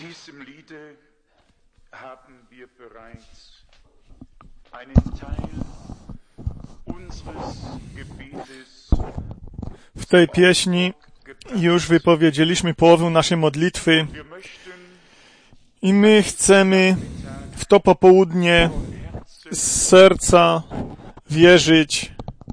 diesem Liede haben wir bereits einen Teil unseres Gebetes. W tej pieśni już wypowiedzieliśmy połowę naszej modlitwy i my chcemy w to popołudnie z serca wierzyć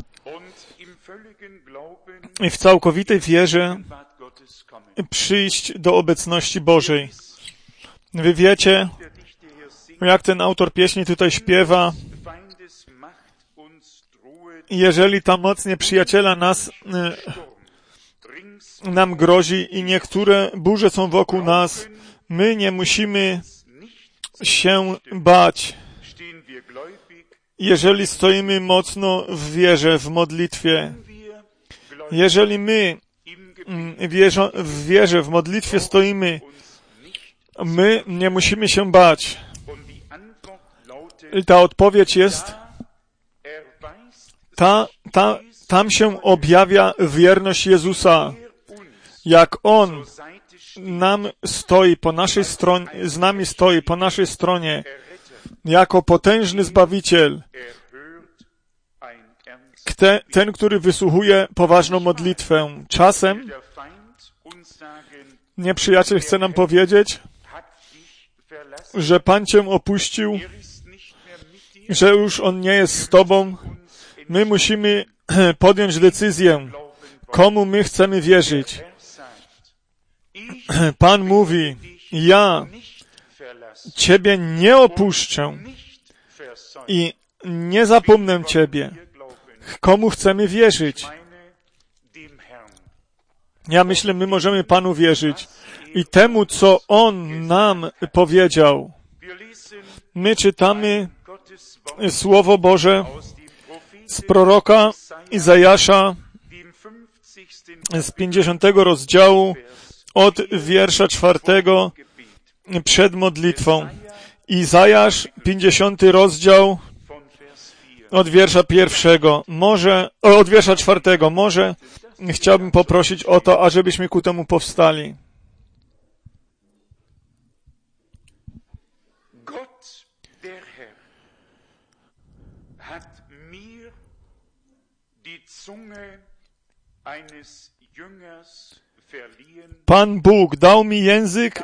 i w całkowitej wierze przyjść do obecności Bożej. Wy wiecie, jak ten autor pieśni tutaj śpiewa, jeżeli ta moc nieprzyjaciela nam grozi i niektóre burze są wokół nas, my nie musimy się bać. Jeżeli stoimy mocno w wierze, w modlitwie, jeżeli my w wierze, w modlitwie stoimy, my nie musimy się bać. I ta odpowiedź jest, tam się objawia wierność Jezusa. Jak On nam stoi po naszej stronie, z nami stoi po naszej stronie, jako potężny Zbawiciel, ten, który wysłuchuje poważną modlitwę. Czasem nieprzyjaciel chce nam powiedzieć, że Pan Cię opuścił, że już On nie jest z Tobą. My musimy podjąć decyzję, komu my chcemy wierzyć. Pan mówi, ja Ciebie nie opuszczę i nie zapomnę Ciebie. Komu chcemy wierzyć? Ja myślę, my możemy Panu wierzyć i temu, co On nam powiedział. My czytamy Słowo Boże z proroka Izajasza z 50 rozdziału od wiersza 4 przed modlitwą. Izajasz, 50 rozdział od wiersza 1. Od wiersza 4. Może chciałbym poprosić o to, ażebyśmy ku temu powstali. Pan Bóg dał mi język,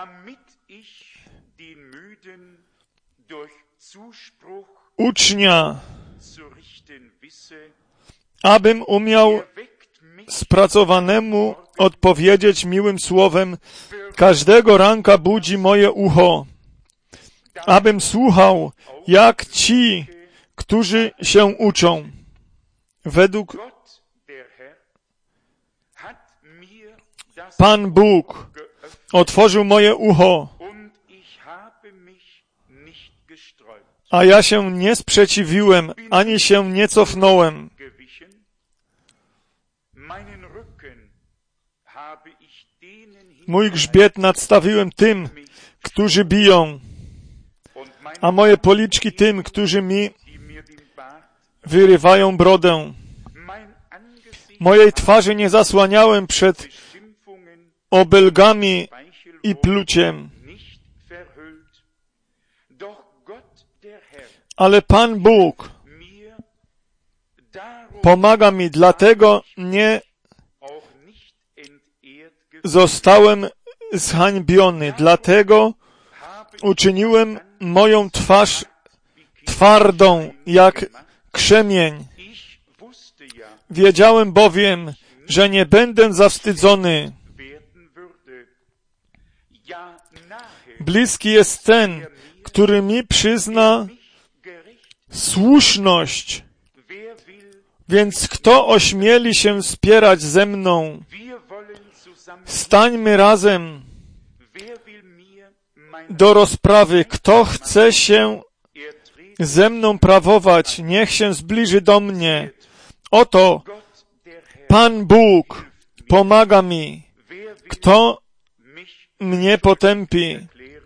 ucznia, abym umiał spracowanemu odpowiedzieć miłym słowem. Każdego ranka budzi moje ucho, abym słuchał, jak ci, którzy się uczą. Według Pan Bóg otworzył moje ucho, a ja się nie sprzeciwiłem, ani się nie cofnąłem. Mój grzbiet nadstawiłem tym, którzy biją, a moje policzki tym, którzy mi wyrywają brodę. Mojej twarzy nie zasłaniałem przed obelgami i pluciem. Ale Pan Bóg pomaga mi, dlatego nie zostałem zhańbiony. Dlatego uczyniłem moją twarz twardą jak krzemień. Wiedziałem bowiem, że nie będę zawstydzony. Bliski jest ten, który mi przyzna słuszność. Więc kto ośmieli się spierać ze mną? Stańmy razem do rozprawy. Kto chce się ze mną prawować, niech się zbliży do mnie. Oto Pan Bóg pomaga mi. Kto mnie potępi?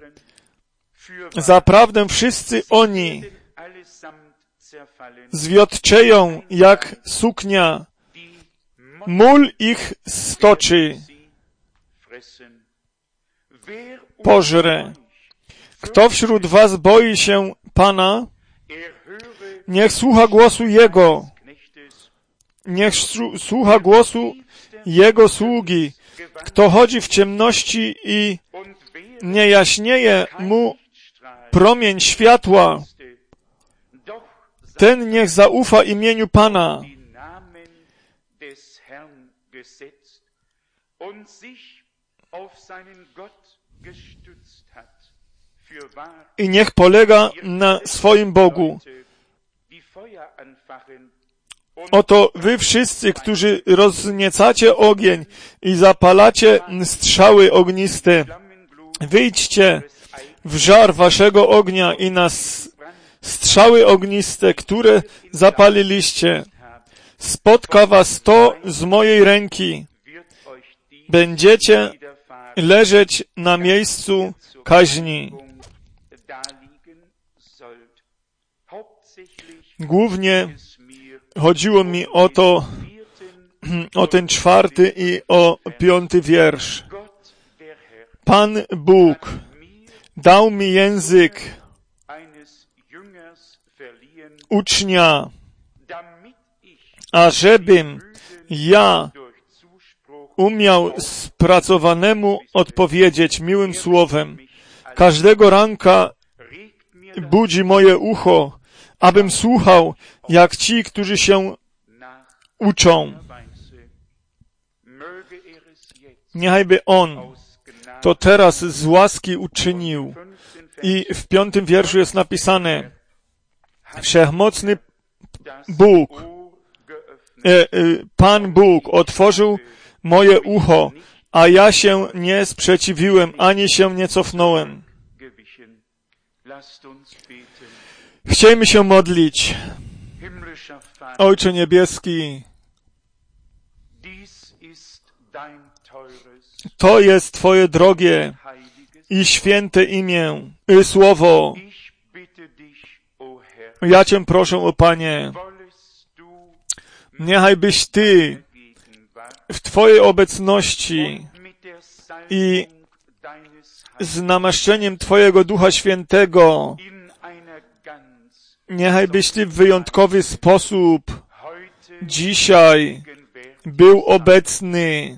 Zaprawdę wszyscy oni zwiotczeją jak suknia. Mól ich stoczy. pożre. Kto wśród was boi się Pana, niech słucha głosu Jego. Niech słucha głosu Jego sługi. Kto chodzi w ciemności i nie jaśnieje mu promień światła, ten niech zaufa imieniu Pana. I niech polega na swoim Bogu. Oto wy wszyscy, którzy rozniecacie ogień i zapalacie strzały ogniste, wyjdźcie w żar waszego ognia i na strzały ogniste, które zapaliliście. Spotka was to z mojej ręki. Będziecie leżeć na miejscu kaźni. Głównie chodziło mi o ten 4 i o 5 wiersz. Pan Bóg dał mi język ucznia, ażebym ja umiał spracowanemu odpowiedzieć miłym słowem. Każdego ranka budzi moje ucho, abym słuchał, jak ci, którzy się uczą. Niechajby On to teraz z łaski uczynił. I w 5 wierszu jest napisane: Wszechmocny Bóg, Pan Bóg otworzył moje ucho, a ja się nie sprzeciwiłem, ani się nie cofnąłem. Chciejmy się modlić. Ojcze Niebieski, to jest Twoje drogie i święte imię i słowo. Ja Cię proszę, o Panie, niechajbyś Ty w Twojej obecności i z namaszczeniem Twojego Ducha Świętego, niechajbyś Ty w wyjątkowy sposób dzisiaj był obecny.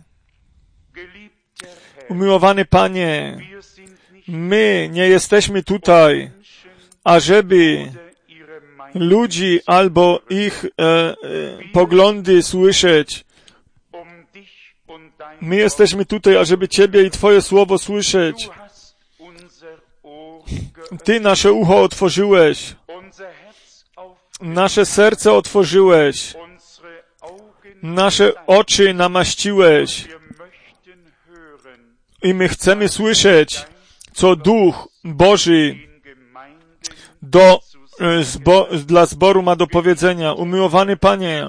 Umiłowany Panie, my nie jesteśmy tutaj, ażeby ludzi albo ich poglądy słyszeć. My jesteśmy tutaj, ażeby Ciebie i Twoje słowo słyszeć. Ty nasze ucho otworzyłeś. Nasze serce otworzyłeś. Nasze oczy namaściłeś. I my chcemy słyszeć, co Duch Boży dla zboru ma do powiedzenia. Umiłowany Panie,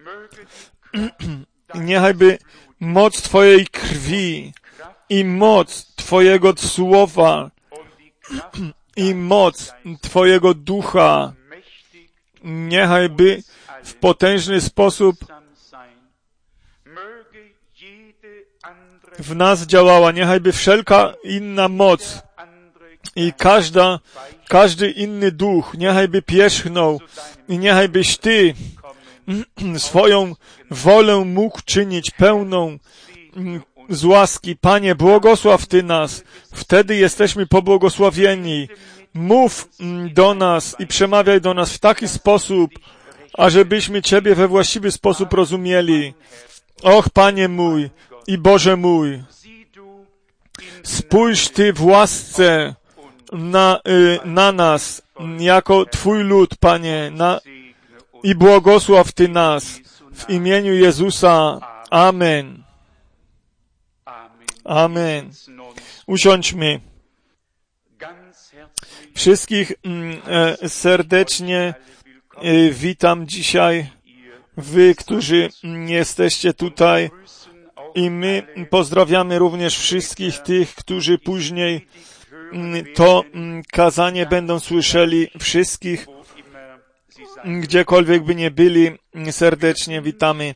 niechajby moc Twojej krwi i moc Twojego słowa i moc Twojego Ducha niechajby w potężny sposób w nas działała. Niechajby wszelka inna moc i każdy inny duch niechajby pierzchnął i niechajbyś Ty swoją wolę mógł czynić pełną z łaski. Panie, błogosław Ty nas. Wtedy jesteśmy pobłogosławieni. Mów do nas i przemawiaj do nas w taki sposób, ażebyśmy Ciebie we właściwy sposób rozumieli. Och, Panie mój i Boże mój, spójrz Ty w łasce na nas, jako Twój lud, Panie, i błogosław Ty nas w imieniu Jezusa. Amen. Amen. Usiądźmy. Wszystkich serdecznie witam dzisiaj, wy, którzy jesteście tutaj, i my pozdrawiamy również wszystkich tych, którzy później to kazanie będą słyszeli. Wszystkich, gdziekolwiek by nie byli, serdecznie witamy.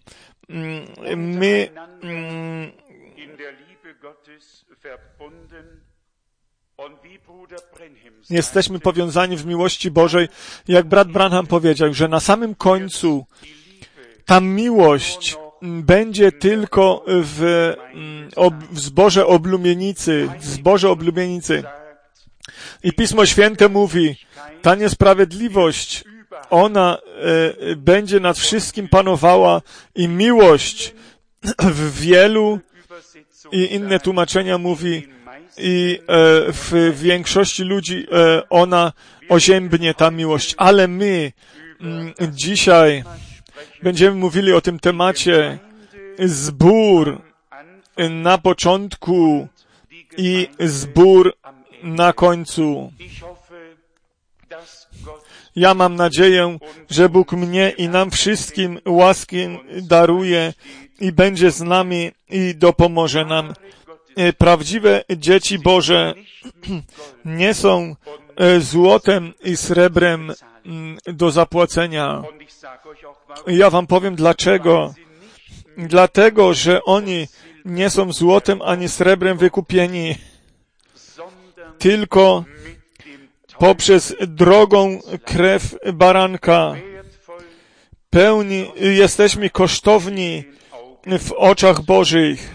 My Jesteśmy powiązani w miłości Bożej, jak brat Branham powiedział, że na samym końcu ta miłość będzie tylko w zborze oblubienicy, I Pismo Święte mówi, ta niesprawiedliwość, ona będzie nad wszystkim panowała i miłość w wielu, i inne tłumaczenia mówi, i w większości ludzi ona oziębnie, ta miłość. Ale my dzisiaj będziemy mówili o tym temacie zbór na początku i zbór na końcu. Ja mam nadzieję, że Bóg mnie i nam wszystkim łaski daruje i będzie z nami i dopomoże nam. Prawdziwe dzieci Boże nie są złotem i srebrem do zapłacenia. Ja wam powiem dlaczego. Dlatego, że oni nie są złotem ani srebrem wykupieni, tylko poprzez drogą krew baranka. Jesteśmy kosztowni w oczach Bożych.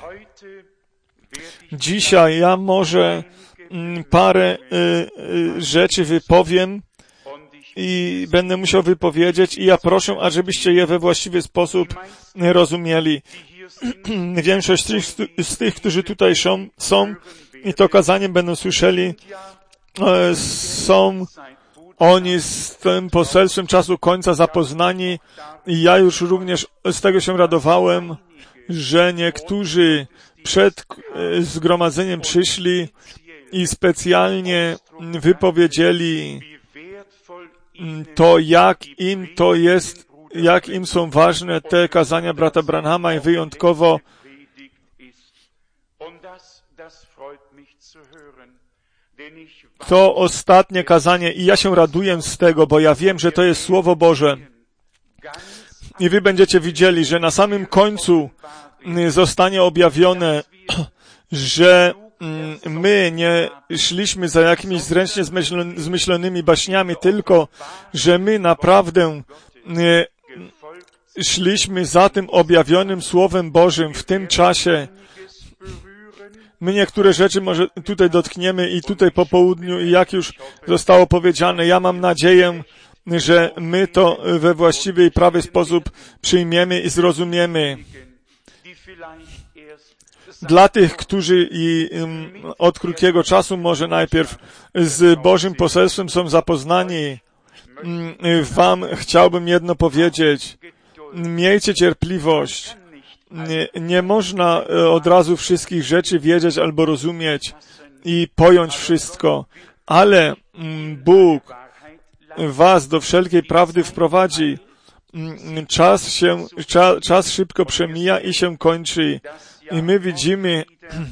Dzisiaj ja może parę rzeczy wypowiem i będę musiał wypowiedzieć i ja proszę, ażebyście je we właściwy sposób rozumieli. Większość z tych, którzy tutaj są i to kazanie będą słyszeli, są oni z tym poselstwem czasu końca zapoznani i ja już również z tego się radowałem, że niektórzy przed zgromadzeniem przyszli i specjalnie wypowiedzieli to, jak im są ważne te kazania brata Branhama i wyjątkowo to ostatnie kazanie i ja się raduję z tego, bo ja wiem, że to jest Słowo Boże. I wy będziecie widzieli, że na samym końcu zostanie objawione, że my nie szliśmy za jakimiś zręcznie zmyślonymi baśniami, tylko że my naprawdę szliśmy za tym objawionym Słowem Bożym w tym czasie. My niektóre rzeczy może tutaj dotkniemy i tutaj po południu, i jak już zostało powiedziane, ja mam nadzieję, że my to we właściwy i prawy sposób przyjmiemy i zrozumiemy. Dla tych, którzy od krótkiego czasu może najpierw z Bożym poselstwem są zapoznani, wam chciałbym jedno powiedzieć. Miejcie cierpliwość. Nie można od razu wszystkich rzeczy wiedzieć albo rozumieć i pojąć wszystko, ale Bóg was do wszelkiej prawdy wprowadzi. Czas szybko przemija i się kończy. I my widzimy,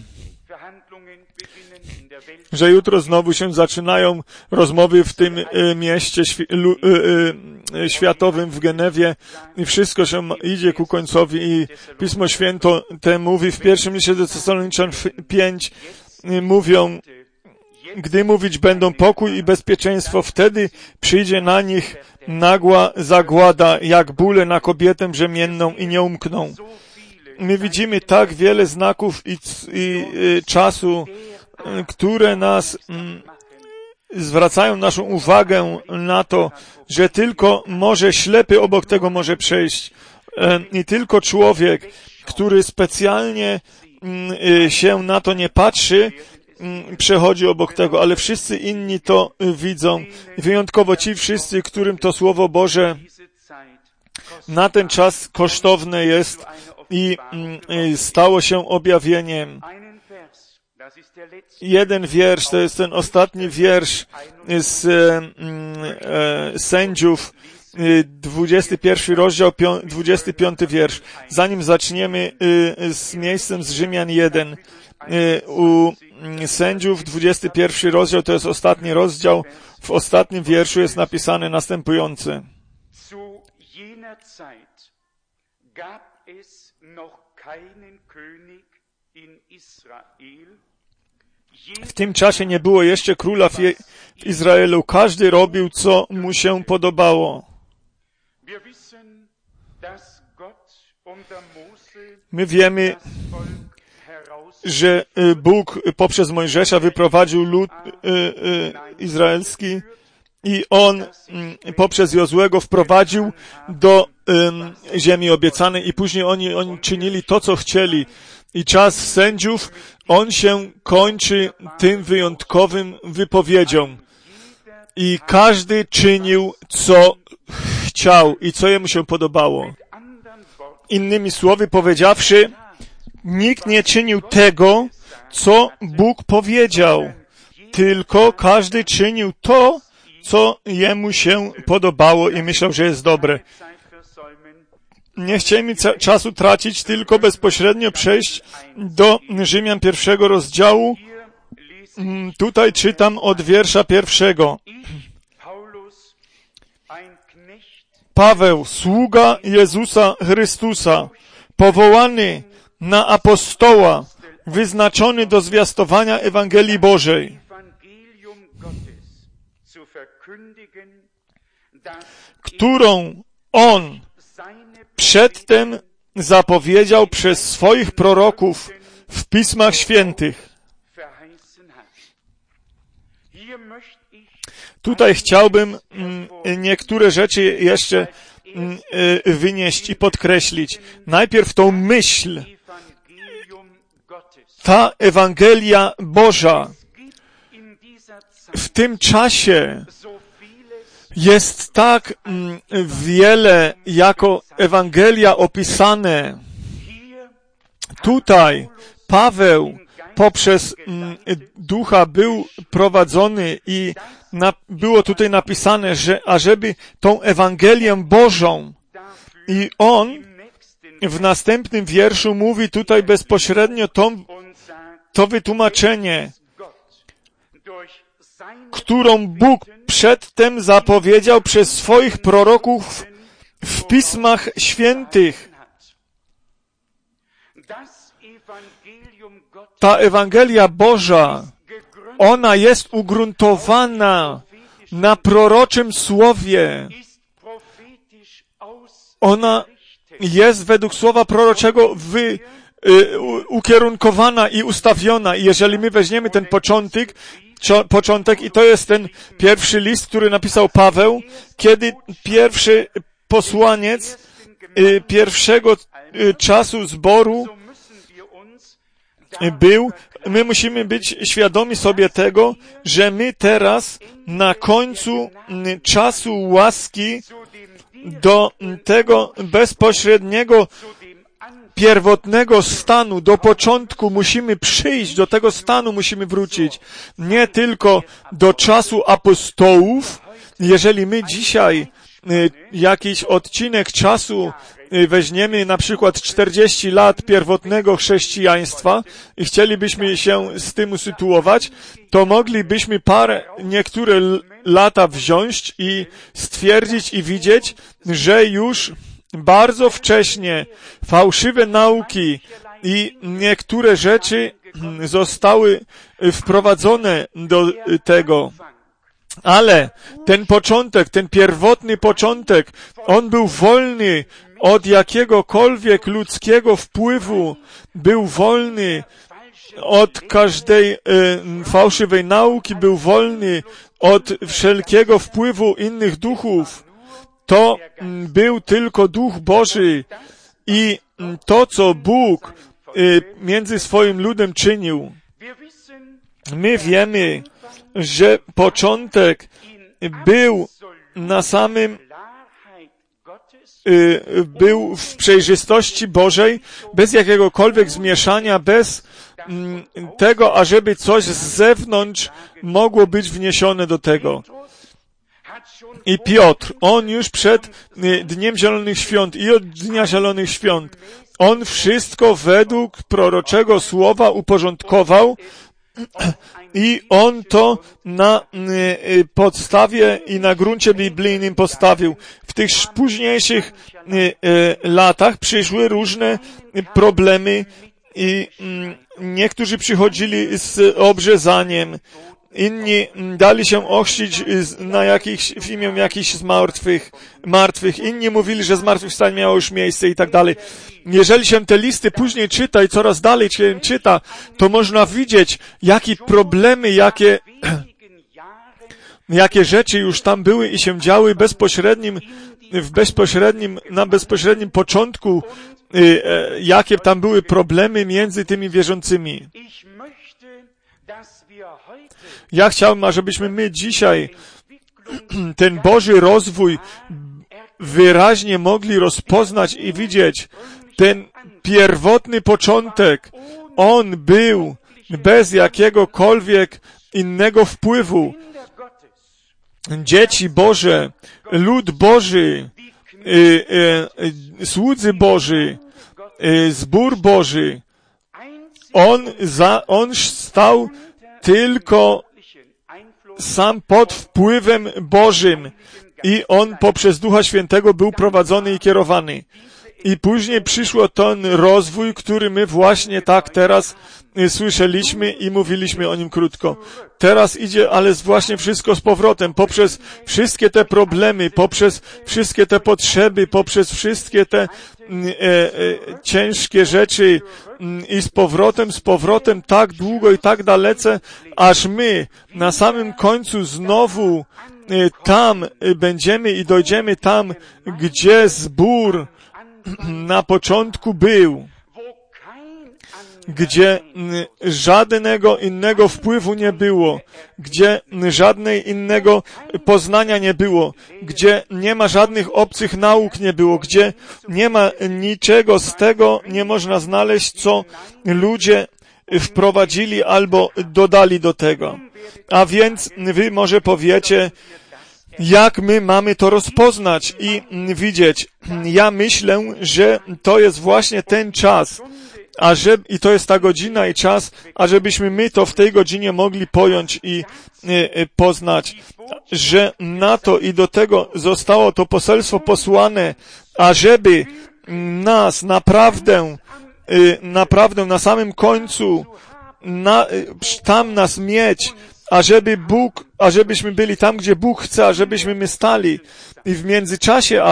że jutro znowu się zaczynają rozmowy w tym mieście światowym w Genewie i wszystko się idzie ku końcowi i Pismo Święte mówi w pierwszym liście do Tesaloniczan 5, mówią, gdy mówić będą pokój i bezpieczeństwo, wtedy przyjdzie na nich nagła zagłada, jak bóle na kobietę brzemienną i nie umkną. My widzimy tak wiele znaków i czasu, które nas zwracają naszą uwagę na to, że tylko może ślepy obok tego może przejść i tylko człowiek, który specjalnie się na to nie patrzy, przechodzi obok tego, ale wszyscy inni to widzą. Wyjątkowo ci wszyscy, którym to Słowo Boże na ten czas kosztowne jest i stało się objawieniem. Jeden wiersz, to jest ten ostatni wiersz z Sędziów, 21 rozdział, 25 wiersz. Zanim zaczniemy z miejscem z Rzymian 1, u Sędziów 21 rozdział, to jest ostatni rozdział, w ostatnim wierszu jest napisane następujące. Zu jener Zeit gab es noch keinen König in Israel, W tym czasie nie było jeszcze króla w Izraelu. Każdy robił, co mu się podobało. My wiemy, że Bóg poprzez Mojżesza wyprowadził lud izraelski i on poprzez Jozłego wprowadził do ziemi obiecanej i później oni czynili to, co chcieli. I czas sędziów, on się kończy tym wyjątkowym wypowiedzią. I każdy czynił, co chciał i co jemu się podobało. Innymi słowy powiedziawszy, nikt nie czynił tego, co Bóg powiedział, tylko każdy czynił to, co jemu się podobało i myślał, że jest dobre. Nie chcieliśmy czasu tracić, tylko bezpośrednio przejść do Rzymian 1 rozdziału. Tutaj czytam od wiersza 1. Paweł, sługa Jezusa Chrystusa, powołany na apostoła, wyznaczony do zwiastowania Ewangelii Bożej, którą on przedtem zapowiedział przez swoich proroków w Pismach Świętych. Tutaj chciałbym niektóre rzeczy jeszcze wynieść i podkreślić. Najpierw tą myśl, ta Ewangelia Boża w tym czasie jest tak wiele jako Ewangelia opisane. Tutaj Paweł poprzez Ducha był prowadzony i było tutaj napisane, że ażeby tą Ewangelię Bożą i on w następnym wierszu mówi tutaj bezpośrednio to wytłumaczenie, którą Bóg przedtem zapowiedział przez swoich proroków w Pismach Świętych. Ta Ewangelia Boża, ona jest ugruntowana na proroczym słowie. Ona jest według słowa proroczego ukierunkowana i ustawiona. I jeżeli my weźmiemy ten początek i to jest ten pierwszy list, który napisał Paweł, kiedy pierwszy posłaniec pierwszego czasu zboru był, my musimy być świadomi sobie tego, że my teraz na końcu czasu łaski do tego bezpośredniego pierwotnego stanu, do początku musimy przyjść, do tego stanu musimy wrócić. Nie tylko do czasu apostołów. Jeżeli my dzisiaj jakiś odcinek czasu weźmiemy, na przykład 40 lat pierwotnego chrześcijaństwa i chcielibyśmy się z tym usytuować, to moglibyśmy niektóre lata wziąć i stwierdzić i widzieć, że już bardzo wcześnie fałszywe nauki i niektóre rzeczy zostały wprowadzone do tego. Ale ten początek, ten pierwotny początek, on był wolny od jakiegokolwiek ludzkiego wpływu, był wolny od każdej fałszywej nauki, był wolny od wszelkiego wpływu innych duchów. To był tylko Duch Boży i to, co Bóg między swoim ludem czynił. My wiemy, że początek był na samym, był w przejrzystości Bożej, bez jakiegokolwiek zmieszania, bez tego, ażeby coś z zewnątrz mogło być wniesione do tego. I Piotr, on już przed Dniem Zielonych Świąt i od Dnia Zielonych Świąt, on wszystko według proroczego słowa uporządkował i on to na podstawie i na gruncie biblijnym postawił. W tych późniejszych latach przyszły różne problemy I niektórzy przychodzili z obrzezaniem, inni dali się ochrzcić w imię jakichś martwych, inni mówili, że zmartwychwstanie miało już miejsce i tak dalej. Jeżeli się te listy później czyta i coraz dalej się czyta, to można widzieć, jakie problemy, jakie rzeczy już tam były i się działy na bezpośrednim początku, jakie tam były problemy między tymi wierzącymi. Ja chciałbym, ażebyśmy my dzisiaj ten Boży rozwój wyraźnie mogli rozpoznać i widzieć. Ten pierwotny początek, on był bez jakiegokolwiek innego wpływu. Dzieci Boże, lud Boży, słudzy Boży, zbór Boży, on stał tylko sam pod wpływem Bożym i on poprzez Ducha Świętego był prowadzony i kierowany. I później przyszło ten rozwój, który my właśnie tak teraz słyszeliśmy i mówiliśmy o nim krótko. Teraz idzie, ale właśnie wszystko z powrotem, poprzez wszystkie te problemy, poprzez wszystkie te potrzeby, poprzez wszystkie te ciężkie rzeczy i z powrotem tak długo i tak dalece, aż my na samym końcu znowu tam będziemy i dojdziemy tam, gdzie zbór na początku był, gdzie żadnego innego wpływu nie było, gdzie żadnej innego poznania nie było, gdzie nie ma żadnych obcych nauk nie było, gdzie nie ma niczego z tego, nie można znaleźć, co ludzie wprowadzili albo dodali do tego. A więc wy może powiecie, jak my mamy to rozpoznać i widzieć. Ja myślę, że to jest właśnie ten czas, i to jest ta godzina i czas, ażebyśmy my to w tej godzinie mogli pojąć i poznać, że na to i do tego zostało to poselstwo posłane, ażeby nas naprawdę na samym końcu tam nas mieć, ażebyśmy byli tam, gdzie Bóg chce, ażebyśmy my stali. I w międzyczasie,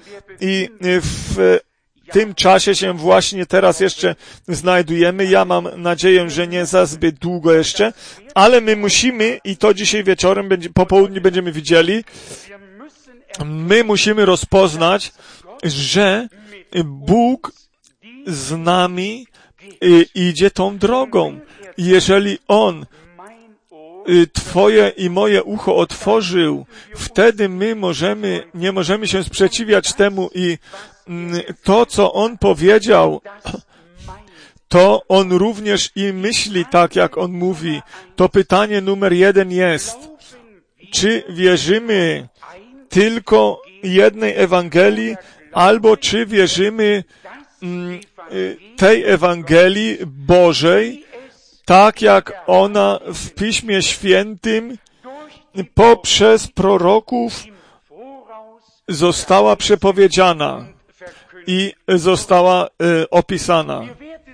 w tym czasie się właśnie teraz jeszcze znajdujemy. Ja mam nadzieję, że nie za zbyt długo jeszcze, ale my musimy, i to dzisiaj wieczorem, po południu będziemy widzieli, my musimy rozpoznać, że Bóg z nami idzie tą drogą. Jeżeli On Twoje i moje ucho otworzył, wtedy my nie możemy się sprzeciwiać temu i to, co On powiedział, to On również i myśli tak, jak On mówi. To pytanie numer 1 jest, czy wierzymy tylko jednej Ewangelii, albo czy wierzymy tej Ewangelii Bożej, tak jak ona w Piśmie Świętym poprzez proroków została przepowiedziana i została opisana.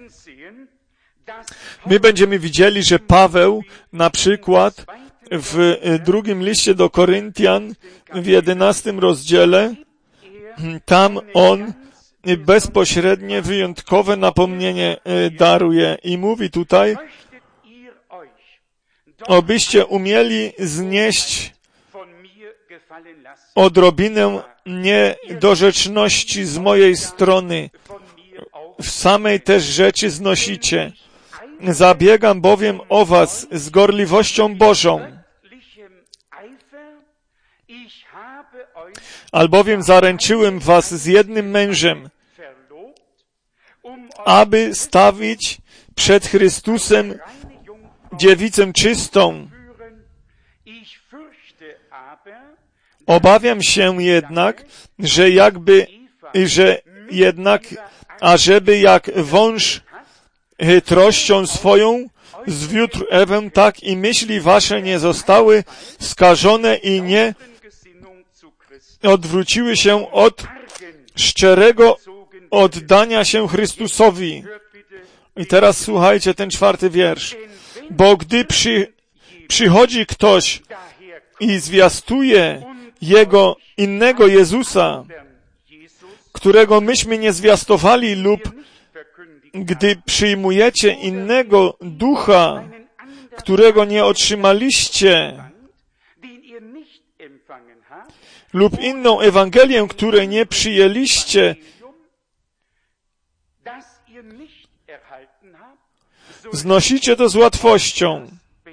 My będziemy widzieli, że Paweł na przykład w drugim liście do Koryntian w 11 rozdziale, tam on bezpośrednie, wyjątkowe napomnienie daruje i mówi tutaj, abyście umieli znieść odrobinę niedorzeczności z mojej strony. W samej też rzeczy znosicie. Zabiegam bowiem o was z gorliwością Bożą. Albowiem zaręczyłem was z jednym mężem, aby stawić przed Chrystusem dziewicę czystą. Obawiam się jednak, ażeby jak wąż chytrością swoją zwiódł Ewę, tak i myśli wasze nie zostały skażone i nie odwróciły się od szczerego oddania się Chrystusowi. I teraz słuchajcie ten 4 wiersz. Bo gdy przychodzi ktoś i zwiastuje jego innego Jezusa, którego myśmy nie zwiastowali, lub gdy przyjmujecie innego ducha, którego nie otrzymaliście, lub inną Ewangelię, której nie przyjęliście, znosicie to z łatwością.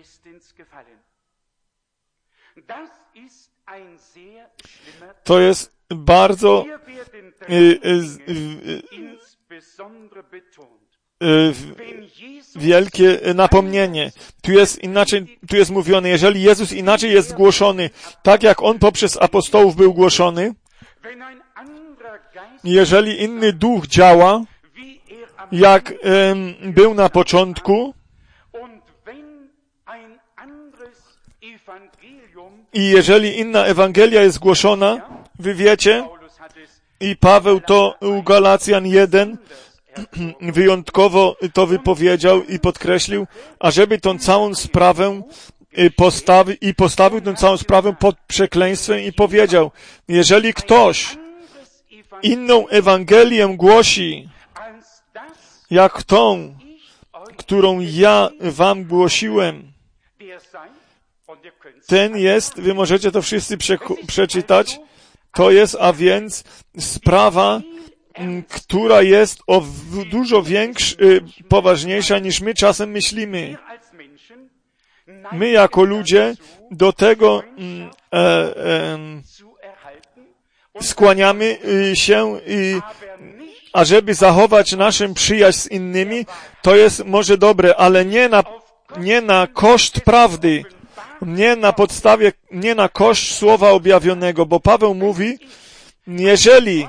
To jest bardzo wielkie napomnienie. Tu jest mówione, jeżeli Jezus inaczej jest głoszony, tak jak On poprzez apostołów był głoszony, jeżeli inny duch działa, jak był na początku, i jeżeli inna Ewangelia jest głoszona, wy wiecie, i Paweł to u Galacjan 1 wyjątkowo to wypowiedział i podkreślił, ażeby tą całą sprawę postawił tę całą sprawę pod przekleństwem i powiedział, jeżeli ktoś inną Ewangelię głosi, jak tą, którą ja wam głosiłem, ten jest, wy możecie to wszyscy przeczytać, to jest, a więc sprawa, która jest dużo poważniejsza niż my czasem myślimy. My jako ludzie do tego skłaniamy się, ażeby zachować naszą przyjaźń z innymi, to jest może dobre, ale nie na koszt prawdy, nie na koszt Słowa objawionego, bo Paweł mówi, jeżeli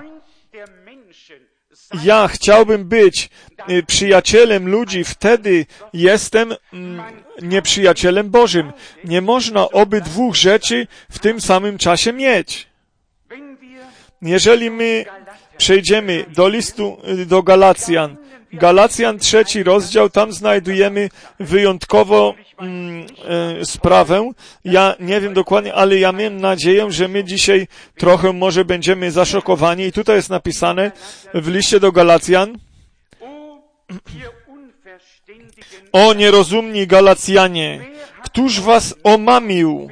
ja chciałbym być przyjacielem ludzi, wtedy jestem nieprzyjacielem Bożym. Nie można obydwu rzeczy w tym samym czasie mieć. Jeżeli my przejdziemy do listu do Galacjan, Galacjan 3 rozdział, tam znajdujemy wyjątkowo sprawę. Ja nie wiem dokładnie, ale ja mam nadzieję, że my dzisiaj trochę może będziemy zaszokowani. I tutaj jest napisane w liście do Galacjan: O nierozumni Galacjanie, któż was omamił?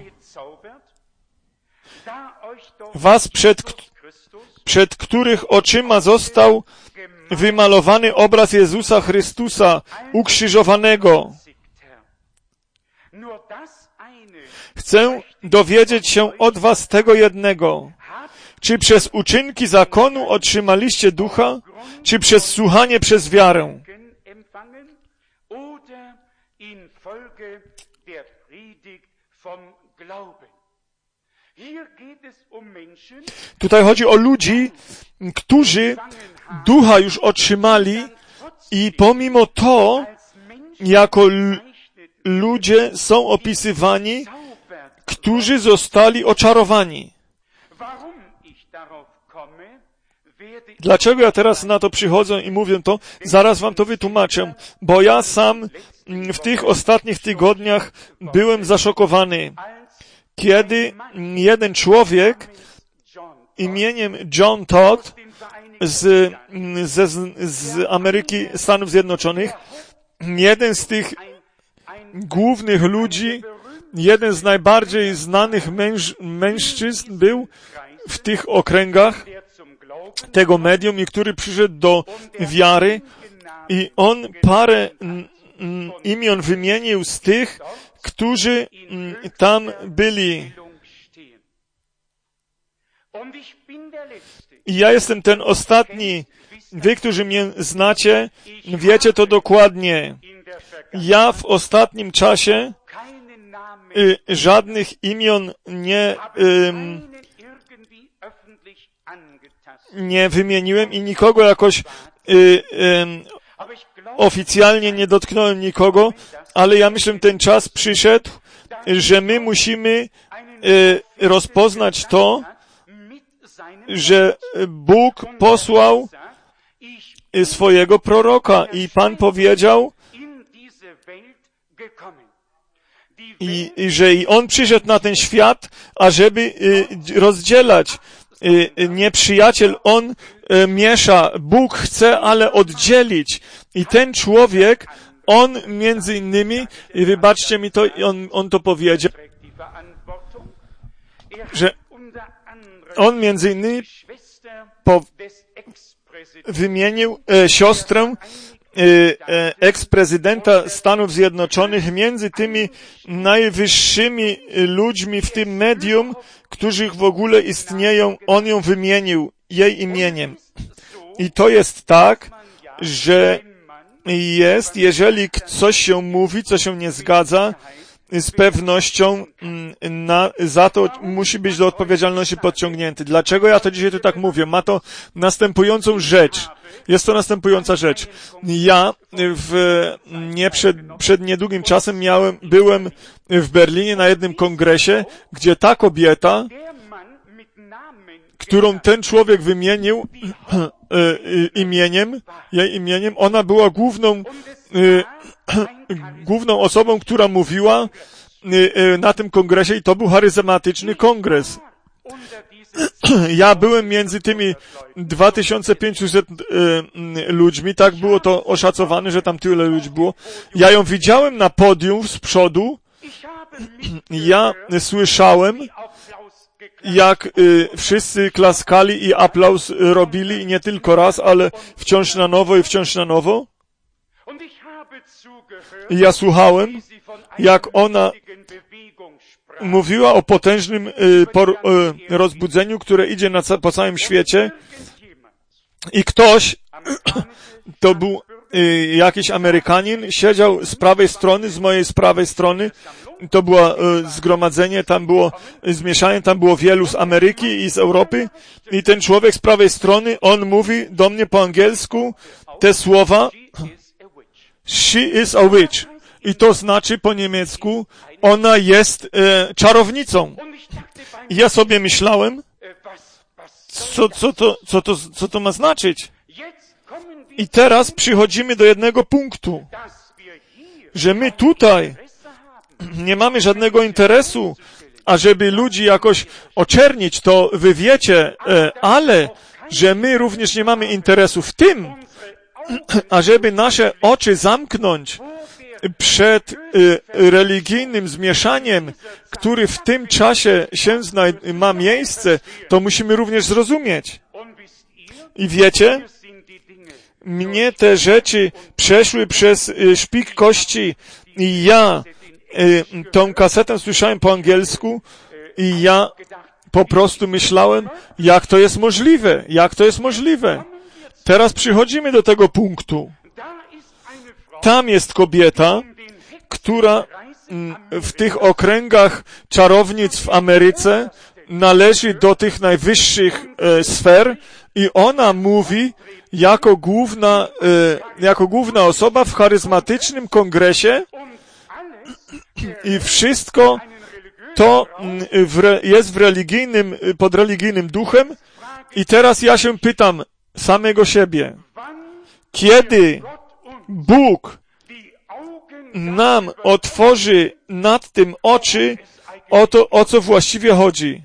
Was przed których oczyma został wymalowany obraz Jezusa Chrystusa ukrzyżowanego. Chcę dowiedzieć się od was tego jednego. Czy przez uczynki zakonu otrzymaliście ducha, czy przez słuchanie przez wiarę? Tutaj chodzi o ludzi, którzy ducha już otrzymali i pomimo to jako ludzie są opisywani, którzy zostali oczarowani. Dlaczego ja teraz na to przychodzę i mówię to? Zaraz wam to wytłumaczę, bo ja sam w tych ostatnich tygodniach byłem zaszokowany, kiedy jeden człowiek imieniem John Todd z Ameryki, Stanów Zjednoczonych, jeden z tych głównych ludzi, jeden z najbardziej znanych mężczyzn był w tych okręgach tego medium i który przyszedł do wiary i on parę imion wymienił z tych, którzy tam byli. I ja jestem ten ostatni. Wy, którzy mnie znacie, wiecie to dokładnie. Ja w ostatnim czasie żadnych imion nie wymieniłem i nikogo jakoś oficjalnie nie dotknąłem nikogo, ale ja myślę, ten czas przyszedł, że my musimy rozpoznać to, że Bóg posłał swojego proroka. I Pan powiedział, że i On przyszedł na ten świat, ażeby rozdzielać. Nieprzyjaciel, on miesza. Bóg chce, ale oddzielić. I ten człowiek, on między innymi, i wybaczcie mi to, on to powiedział, że on między innymi wymienił siostrę eks-prezydenta Stanów Zjednoczonych między tymi najwyższymi ludźmi w tym medium, którzy w ogóle istnieją. On ją wymienił jej imieniem. I to jest tak, że jest, jeżeli coś się mówi, co się nie zgadza, z pewnością za to musi być do odpowiedzialności podciągnięty. Dlaczego ja to dzisiaj tu tak mówię? Ma to następującą rzecz. Jest to następująca rzecz. Ja przed niedługim czasem byłem w Berlinie na jednym kongresie, gdzie ta kobieta, którą ten człowiek wymienił jej imieniem, ona była główną osobą, która mówiła na tym kongresie i to był charyzmatyczny kongres. Ja byłem między tymi 2500 ludźmi, tak było to oszacowane, że tam tyle ludzi było. Ja ją widziałem na podium z przodu, ja słyszałem, jak wszyscy klaskali i aplauz robili i nie tylko raz, ale wciąż na nowo i wciąż na nowo. I ja słuchałem, jak ona mówiła o potężnym rozbudzeniu, które idzie po całym świecie i ktoś, to był jakiś Amerykanin, siedział z prawej strony, z prawej strony, to było zgromadzenie, tam było zmieszanie, tam było wielu z Ameryki i z Europy i ten człowiek z prawej strony, on mówi do mnie po angielsku te słowa "She is a witch" i to znaczy po niemiecku ona jest czarownicą. I ja sobie myślałem, co to ma znaczyć? I teraz przychodzimy do jednego punktu, że my tutaj nie mamy żadnego interesu, ażeby ludzi jakoś oczernić, to wy wiecie, ale że my również nie mamy interesu w tym, ażeby nasze oczy zamknąć przed religijnym zmieszaniem, który w tym czasie ma miejsce, to musimy również zrozumieć. I wiecie, mnie te rzeczy przeszły przez szpik kości i ja tą kasetę słyszałem po angielsku i ja po prostu myślałem, jak to jest możliwe, jak to jest możliwe. Teraz przychodzimy do tego punktu. Tam jest kobieta, która w tych okręgach czarownic w Ameryce należy do tych najwyższych sfer i ona mówi jako główna osoba w charyzmatycznym kongresie i wszystko to jest pod religijnym duchem i teraz ja się pytam samego siebie, kiedy Bóg nam otworzy nad tym oczy, o co właściwie chodzi.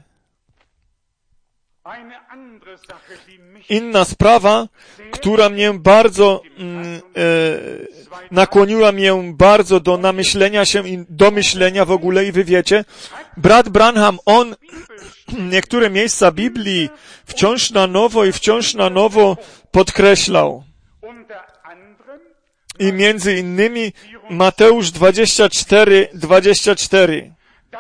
Inna sprawa, która mnie bardzo nakłoniła mnie bardzo do namyślenia się i do myślenia w ogóle i wy wiecie, brat Branham, on niektóre miejsca Biblii wciąż na nowo podkreślał. I między innymi Mateusz 24,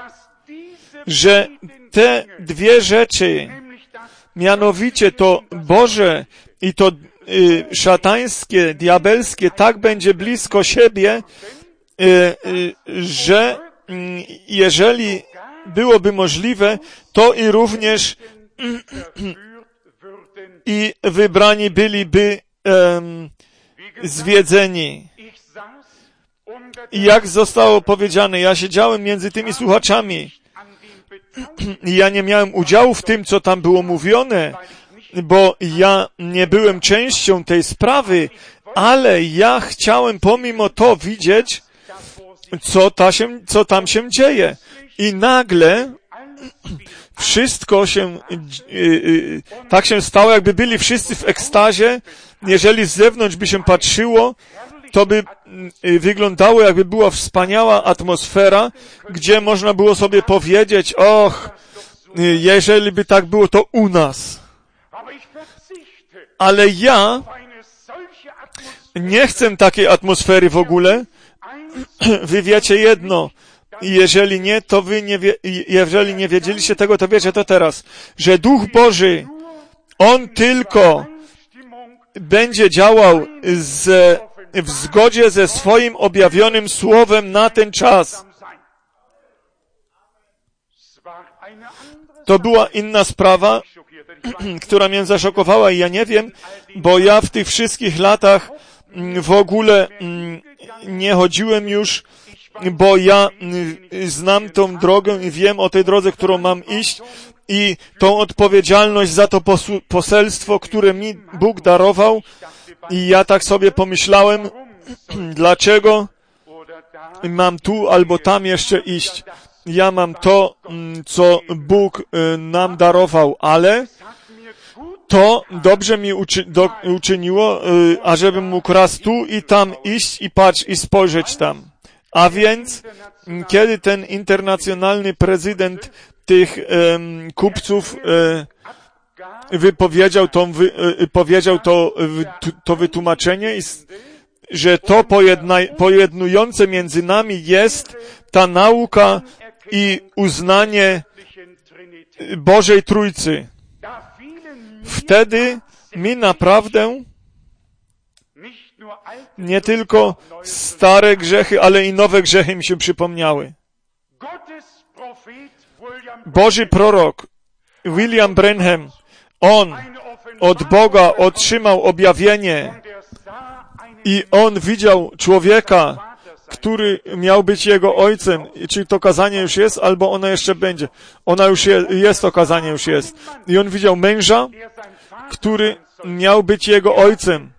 że te dwie rzeczy, mianowicie to Boże i to szatańskie, diabelskie, tak będzie blisko siebie, że jeżeli byłoby możliwe, to i również i wybrani byliby zwiedzeni. I jak zostało powiedziane, ja siedziałem między tymi słuchaczami i ja nie miałem udziału w tym, co tam było mówione, bo ja nie byłem częścią tej sprawy, ale ja chciałem pomimo to widzieć, co tam się dzieje. I nagle wszystko się, tak się stało, jakby byli wszyscy w ekstazie. Jeżeli z zewnątrz by się patrzyło, to by wyglądało, jakby była wspaniała atmosfera, gdzie można było sobie powiedzieć, och, jeżeli by tak było, to u nas. Ale ja nie chcę takiej atmosfery w ogóle. Wy wiecie jedno. Jeżeli nie, to jeżeli nie wiedzieliście tego, to wiecie to teraz, że Duch Boży, On tylko będzie działał w zgodzie ze swoim objawionym Słowem na ten czas. To była inna sprawa, która mnie zaszokowała i ja nie wiem, bo ja w tych wszystkich latach w ogóle nie chodziłem już, bo ja znam tą drogę i wiem o tej drodze, którą mam iść i tą odpowiedzialność za to poselstwo, które mi Bóg darował. I ja tak sobie pomyślałem, dlaczego mam tu albo tam jeszcze iść. Ja mam to, co Bóg nam darował, ale to dobrze mi uczyniło, ażebym mógł raz tu i tam iść i patrz i spojrzeć tam. A więc, kiedy ten internacjonalny prezydent tych kupców powiedział to wytłumaczenie, że to pojednujące między nami jest ta nauka i uznanie Bożej Trójcy. Wtedy mi naprawdę nie tylko stare grzechy, ale i nowe grzechy mi się przypomniały. Boży prorok William Branham, on od Boga otrzymał objawienie i on widział człowieka, który miał być jego ojcem. Czy to kazanie już jest, albo ona jeszcze będzie. Ona już jest, to kazanie już jest. I on widział męża, który miał być jego ojcem.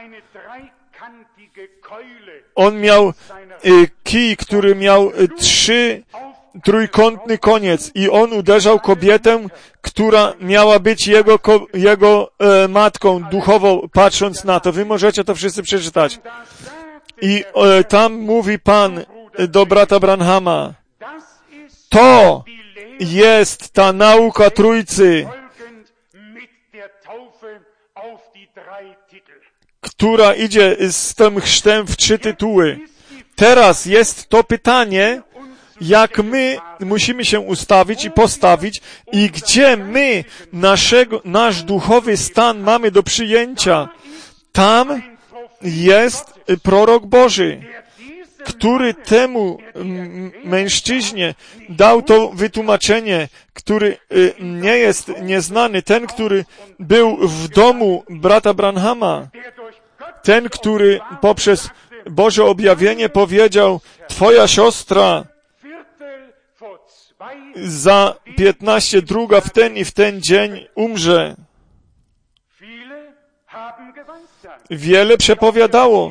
On miał kij, który miał trójkątny koniec i on uderzał kobietę, która miała być jego matką duchowo, patrząc na to. Wy możecie to wszyscy przeczytać. I tam mówi Pan do brata Branhama, to jest ta nauka Trójcy, która idzie z tym chrztem w 3 tytuły. Teraz jest to pytanie, jak my musimy się ustawić i postawić i gdzie my nasz duchowy stan mamy do przyjęcia. Tam jest prorok Boży, który temu mężczyźnie dał to wytłumaczenie, który nie jest nieznany, ten, który był w domu brata Branhama, ten, który poprzez Boże objawienie powiedział, twoja siostra za 15:02 w ten i w ten dzień umrze. Wiele przepowiadało.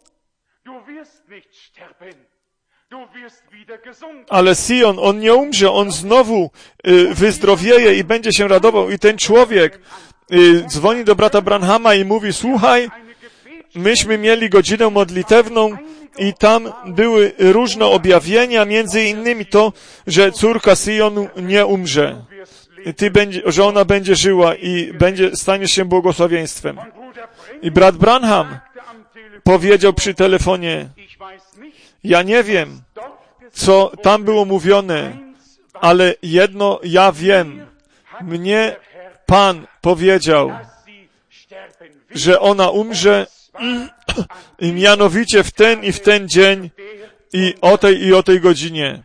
Ale Sion, on nie umrze, on znowu wyzdrowieje i będzie się radował. I ten człowiek dzwoni do brata Branhama i mówi, słuchaj, myśmy mieli godzinę modlitewną i tam były różne objawienia, między innymi to, że córka Sionu nie umrze. Że ona będzie żyła i staniesz się błogosławieństwem. I brat Branham powiedział przy telefonie, ja nie wiem, co tam było mówione, ale jedno ja wiem. Mnie Pan powiedział, że ona umrze i mianowicie w ten i w ten dzień i o tej godzinie.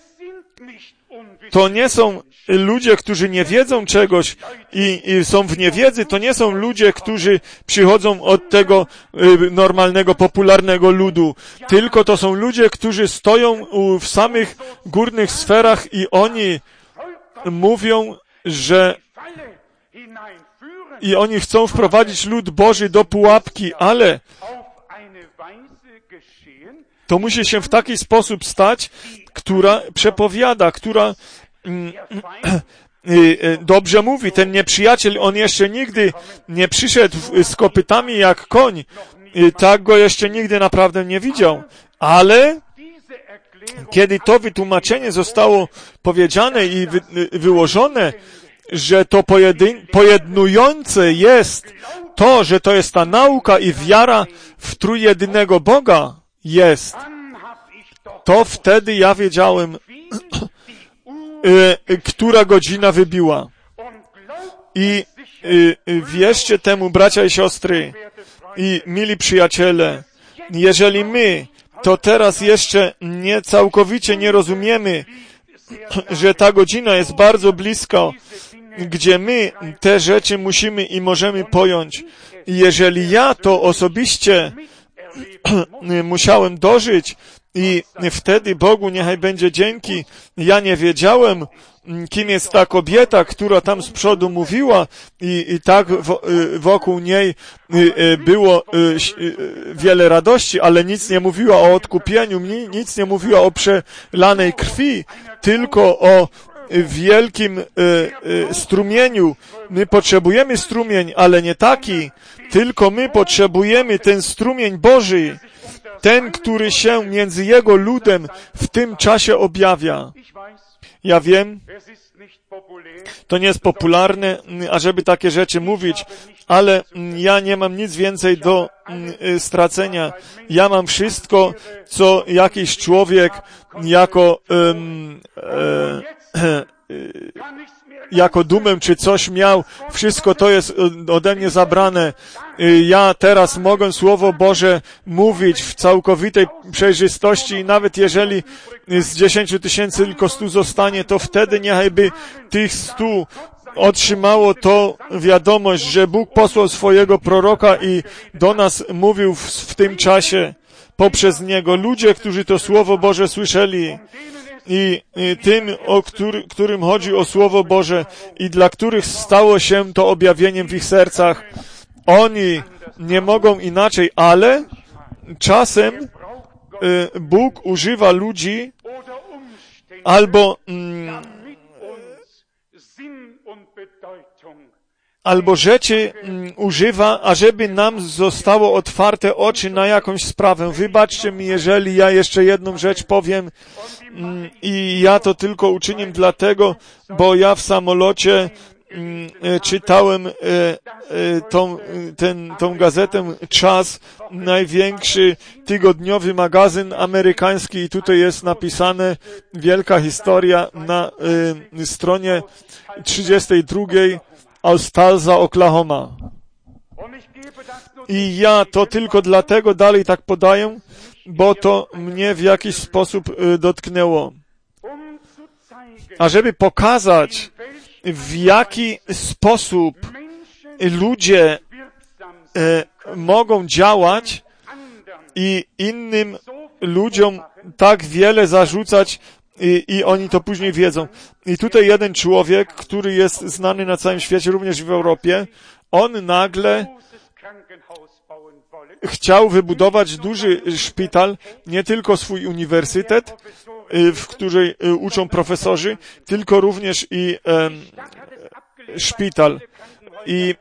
To nie są ludzie, którzy nie wiedzą czegoś i są w niewiedzy, to nie są ludzie, którzy przychodzą od tego normalnego, popularnego ludu, tylko to są ludzie, którzy stoją w samych górnych sferach i oni mówią, że i oni chcą wprowadzić lud Boży do pułapki, ale to musi się w taki sposób stać, która przepowiada, która dobrze mówi. Ten nieprzyjaciel, on jeszcze nigdy nie przyszedł z kopytami jak koń. Tak go jeszcze nigdy naprawdę nie widział. Ale kiedy to wytłumaczenie zostało powiedziane i wyłożone, że to pojednujące jest to, że to jest ta nauka i wiara w trójjedynego Boga jest, to wtedy ja wiedziałem, która godzina wybiła. I wierzcie temu, bracia i siostry, i mili przyjaciele, jeżeli my to teraz jeszcze nie całkowicie nie rozumiemy, że ta godzina jest bardzo blisko, gdzie my te rzeczy musimy i możemy pojąć. I jeżeli ja to osobiście musiałem dożyć i wtedy Bogu niechaj będzie dzięki, ja nie wiedziałem, kim jest ta kobieta, która tam z przodu mówiła i tak wokół niej było wiele radości, ale nic nie mówiła o odkupieniu, nic nie mówiła o przelanej krwi, tylko o wielkim strumieniu. My potrzebujemy strumień, ale nie taki, tylko my potrzebujemy ten strumień Boży, ten, który się między Jego ludem w tym czasie objawia. Ja wiem, to nie jest popularne, ażeby takie rzeczy mówić, ale ja nie mam nic więcej do stracenia. Ja mam wszystko, co jakiś człowiek jako dumę czy coś miał, wszystko to jest ode mnie zabrane. Ja teraz mogę Słowo Boże mówić w całkowitej przejrzystości i nawet jeżeli z 10 000 tylko 100 zostanie, to wtedy niechajby tych 100 otrzymało to wiadomość, że Bóg posłał swojego proroka i do nas mówił w tym czasie poprzez niego. Ludzie, którzy to Słowo Boże słyszeli, i tym, o którym chodzi o Słowo Boże i dla których stało się to objawieniem w ich sercach, oni nie mogą inaczej, ale czasem Bóg używa ludzi albo rzeczy używa, ażeby nam zostało otwarte oczy na jakąś sprawę. Wybaczcie mi, jeżeli ja jeszcze jedną rzecz powiem i ja to tylko uczynię dlatego, bo ja w samolocie czytałem tą gazetę Czas, największy tygodniowy magazyn amerykański i tutaj jest napisane wielka historia na stronie 32 aus Tulsa, Oklahoma. I ja to tylko dlatego dalej tak podaję, bo to mnie w jakiś sposób dotknęło. Ażeby pokazać, w jaki sposób ludzie mogą działać i innym ludziom tak wiele zarzucać i oni to później wiedzą. I tutaj jeden człowiek, który jest znany na całym świecie, również w Europie, on nagle chciał wybudować duży szpital, nie tylko swój uniwersytet, w której uczą profesorzy, tylko również i szpital. I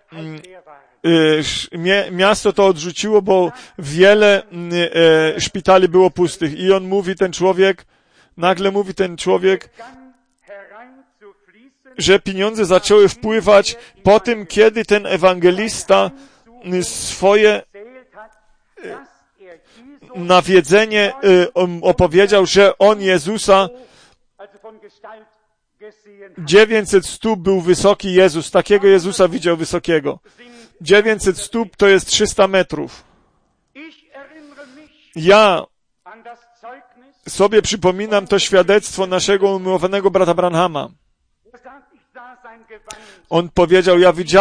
miasto to odrzuciło, bo wiele szpitali było pustych. I on mówi, nagle mówi ten człowiek, że pieniądze zaczęły wpływać po tym, kiedy ten ewangelista swoje nawiedzenie opowiedział, że on Jezusa 900 stóp był wysoki Jezus. Takiego Jezusa widział wysokiego. 900 stóp to jest 300 metrów. Ja sobie przypominam to świadectwo naszego umiłowanego brata Branhama. On powiedział,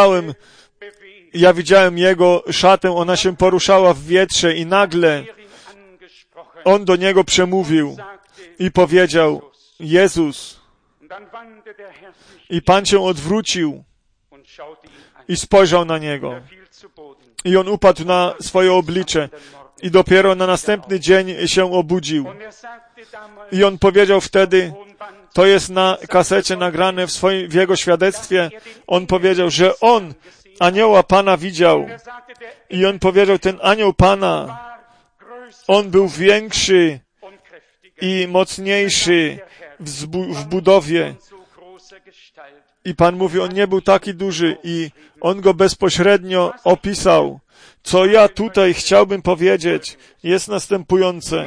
ja widziałem jego szatę, ona się poruszała w wietrze i nagle on do niego przemówił i powiedział, Jezus. I Pan się odwrócił i spojrzał na niego. I on upadł na swoje oblicze. I dopiero na następny dzień się obudził. I on powiedział wtedy, to jest na kasecie nagrane w jego świadectwie, on powiedział, że on anioła Pana widział. I on powiedział, ten anioł Pana, on był większy i mocniejszy w budowie. I Pan mówi, on nie był taki duży i on go bezpośrednio opisał. Co ja tutaj chciałbym powiedzieć, jest następujące.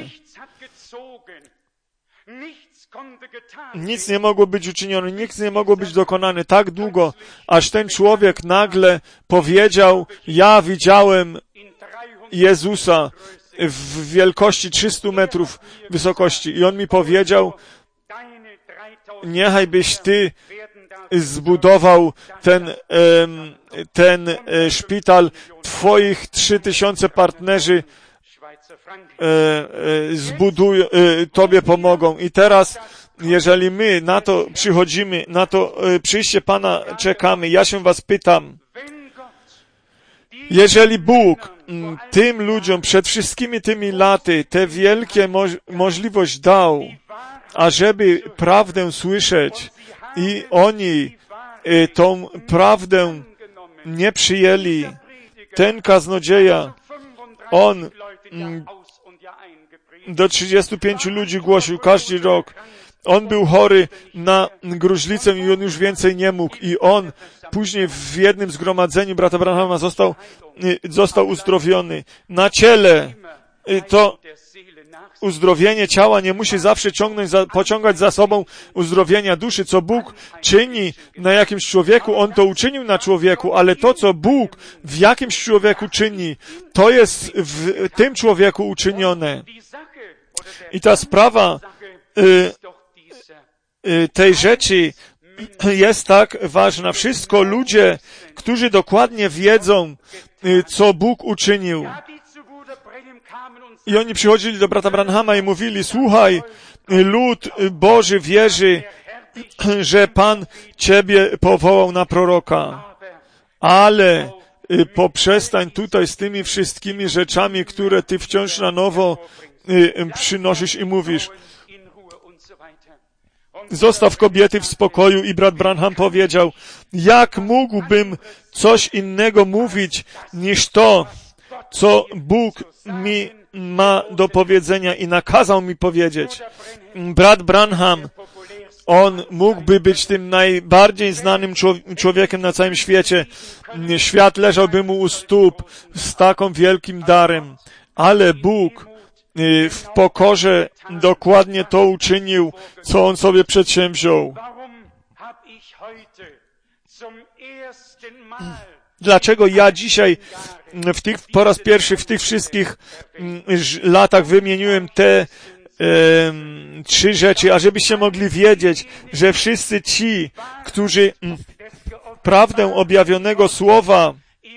Nic nie mogło być uczynione, nic nie mogło być dokonane tak długo, aż ten człowiek nagle powiedział, ja widziałem Jezusa w wielkości 300 metrów wysokości. I on mi powiedział, niechaj byś ty zbudował ten szpital, twoich 3000 partnerzy zbudują, tobie pomogą. I teraz, jeżeli my na to przychodzimy, na to przyjście Pana czekamy, ja się was pytam, jeżeli Bóg tym ludziom przed wszystkimi tymi laty tę wielkie możliwość dał, ażeby prawdę słyszeć i oni tą prawdę nie przyjęli, ten kaznodzieja, on do 35 ludzi głosił każdy rok. On był chory na gruźlicę i on już więcej nie mógł. I on później w jednym zgromadzeniu brata Branhama został uzdrowiony. Na ciele to uzdrowienie ciała nie musi zawsze pociągać za sobą uzdrowienia duszy. Co Bóg czyni na jakimś człowieku, On to uczynił na człowieku, ale to, co Bóg w jakimś człowieku czyni, to jest w tym człowieku uczynione. I ta sprawa tej rzeczy jest tak ważna. Wszystko ludzie, którzy dokładnie wiedzą, co Bóg uczynił. I oni przychodzili do brata Branhama i mówili, słuchaj, lud Boży wierzy, że Pan Ciebie powołał na proroka. Ale poprzestań tutaj z tymi wszystkimi rzeczami, które Ty wciąż na nowo przynosisz i mówisz. Zostaw kobiety w spokoju i brat Branham powiedział, jak mógłbym coś innego mówić niż to, co Bóg mi ma do powiedzenia i nakazał mi powiedzieć. Brat Branham, on mógłby być tym najbardziej znanym człowiekiem na całym świecie. Świat leżałby mu u stóp z taką wielkim darem. Ale Bóg w pokorze dokładnie to uczynił, co on sobie przedsięwziął. Dlaczego ja dzisiaj po raz pierwszy w tych wszystkich latach wymieniłem te 3 rzeczy, ażebyście mogli wiedzieć, że wszyscy ci, którzy prawdę objawionego słowa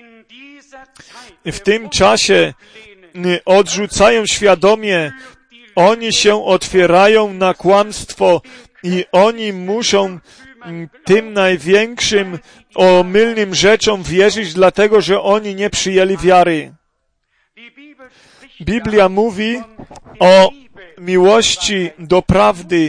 w tym czasie odrzucają świadomie, oni się otwierają na kłamstwo i oni muszą tym największym omylnym rzeczom wierzyć, dlatego że oni nie przyjęli wiary. Biblia mówi o miłości do prawdy.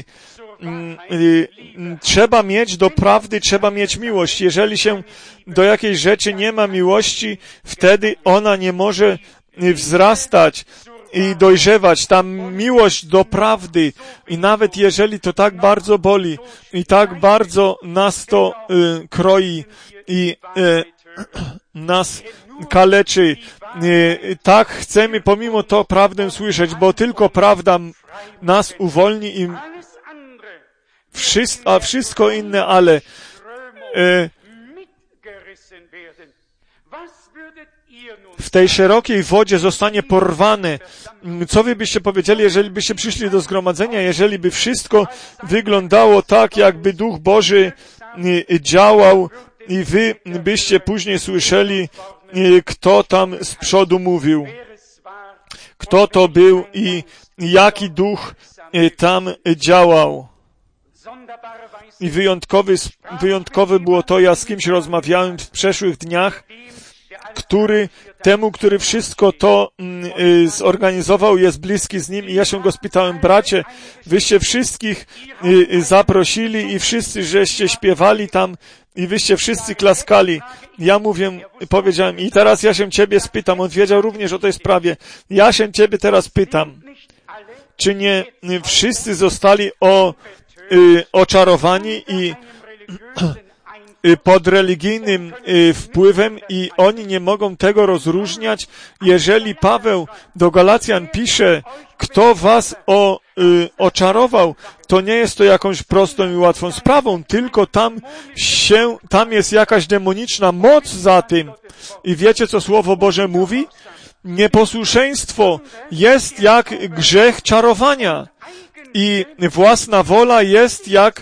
Trzeba mieć do prawdy, trzeba mieć miłość. Jeżeli się do jakiejś rzeczy nie ma miłości, wtedy ona nie może wzrastać i dojrzewać. Ta miłość do prawdy i nawet jeżeli to tak bardzo boli i tak bardzo nas to kroi i nas kaleczy, tak chcemy pomimo to prawdę słyszeć, bo tylko prawda nas uwolni i wszystko inne, ale w tej szerokiej wodzie zostanie porwane. Co wy byście powiedzieli, jeżeli byście przyszli do zgromadzenia, jeżeli by wszystko wyglądało tak, jakby Duch Boży działał i wy byście później słyszeli, kto tam z przodu mówił, kto to był i jaki duch tam działał. I wyjątkowe było to, ja z kimś rozmawiałem w przeszłych dniach, który wszystko to zorganizował, jest bliski z nim i ja się go spytałem, bracie, wyście wszystkich zaprosili i wszyscy żeście śpiewali tam i wyście wszyscy klaskali. Ja powiedziałem, i teraz ja się ciebie spytam, on wiedział również o tej sprawie, ja się ciebie teraz pytam, czy nie wszyscy zostali oczarowani i pod religijnym wpływem i oni nie mogą tego rozróżniać. Jeżeli Paweł do Galacjan pisze, kto was oczarował, to nie jest to jakąś prostą i łatwą sprawą, tylko tam jest jakaś demoniczna moc za tym. I wiecie, co Słowo Boże mówi? Nieposłuszeństwo jest jak grzech czarowania. I własna wola jest jak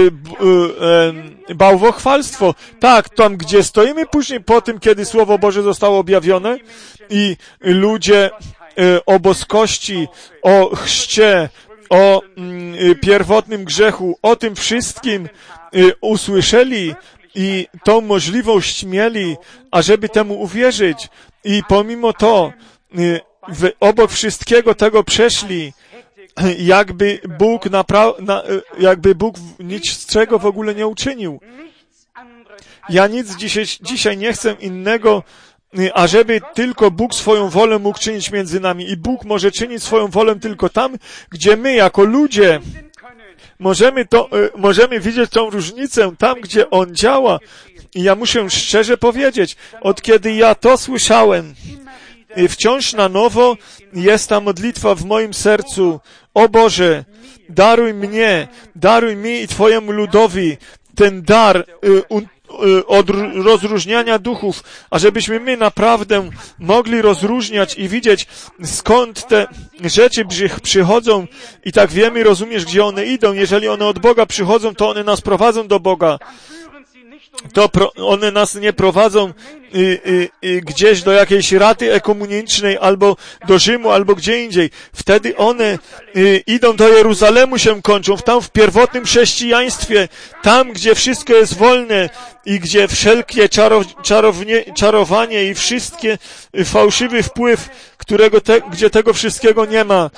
bałwochwalstwo. Tak, tam gdzie stoimy później po tym, kiedy Słowo Boże zostało objawione i ludzie o boskości, o chrzcie, o pierwotnym grzechu, o tym wszystkim usłyszeli i tą możliwość mieli, ażeby temu uwierzyć. I pomimo to obok wszystkiego tego przeszli, jakby Bóg nic z czego w ogóle nie uczynił. Ja nic dzisiaj nie chcę innego, ażeby tylko Bóg swoją wolę mógł czynić między nami. I Bóg może czynić swoją wolę tylko tam, gdzie my jako ludzie możemy widzieć tą różnicę, tam gdzie On działa. I ja muszę szczerze powiedzieć, od kiedy ja to słyszałem, wciąż na nowo jest ta modlitwa w moim sercu. O Boże, daruj mi i Twojemu ludowi ten dar od rozróżniania duchów, ażebyśmy my naprawdę mogli rozróżniać i widzieć, skąd te rzeczy przychodzą i tak wiemy, rozumiesz, gdzie one idą. Jeżeli one od Boga przychodzą, to one nas prowadzą do Boga. One nas nie prowadzą gdzieś do jakiejś raty ekumenicznej, albo do Rzymu, albo gdzie indziej. Wtedy one idą do Jeruzalemu, się kończą, tam w pierwotnym chrześcijaństwie, tam, gdzie wszystko jest wolne i gdzie wszelkie czarowanie i wszystkie fałszywy wpływ, gdzie tego wszystkiego nie ma.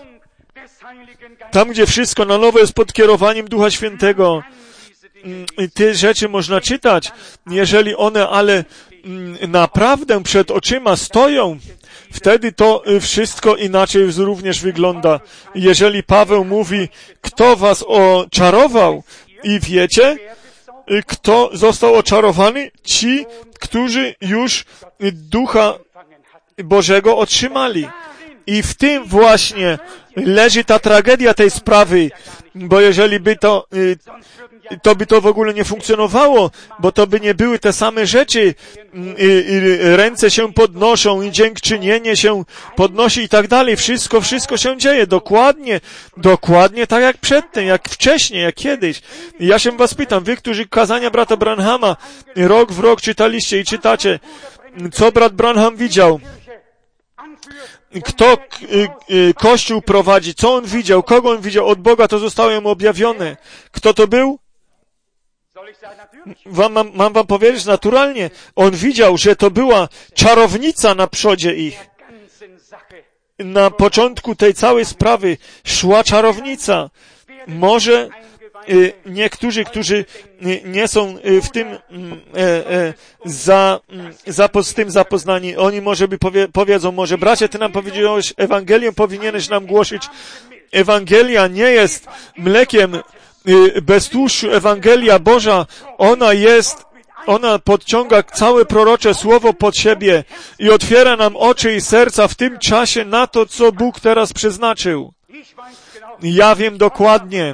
Tam, gdzie wszystko na nowo jest pod kierowaniem Ducha Świętego. Te rzeczy można czytać, jeżeli one ale naprawdę przed oczyma stoją, wtedy to wszystko inaczej również wygląda. Jeżeli Paweł mówi, kto was oczarował i wiecie, kto został oczarowany? Ci, którzy już Ducha Bożego otrzymali. I w tym właśnie leży ta tragedia tej sprawy, bo jeżeli by to by to w ogóle nie funkcjonowało, bo to by nie były te same rzeczy. Ręce się podnoszą i dziękczynienie się podnosi i tak dalej. Wszystko się dzieje. Dokładnie tak jak przedtem, jak wcześniej, jak kiedyś. I ja się was pytam, wy, którzy kazania brata Branhama rok w rok czytaliście i czytacie, co brat Branham widział? Kto Kościół prowadzi? Co on widział? Kogo on widział? Od Boga to zostało mu objawione. Kto to był? Mam wam powiedzieć naturalnie. On widział, że to była czarownica na przodzie ich. Na początku tej całej sprawy szła czarownica. Może niektórzy, którzy nie są w tym z tym zapoznani, oni może by powiedzą, może bracie, ty nam powiedziałeś, Ewangelię powinieneś nam głosić. Ewangelia nie jest mlekiem bez tłuszczu. Ewangelia Boża, ona podciąga całe prorocze słowo pod siebie i otwiera nam oczy i serca w tym czasie na to, co Bóg teraz przeznaczył. Ja wiem dokładnie.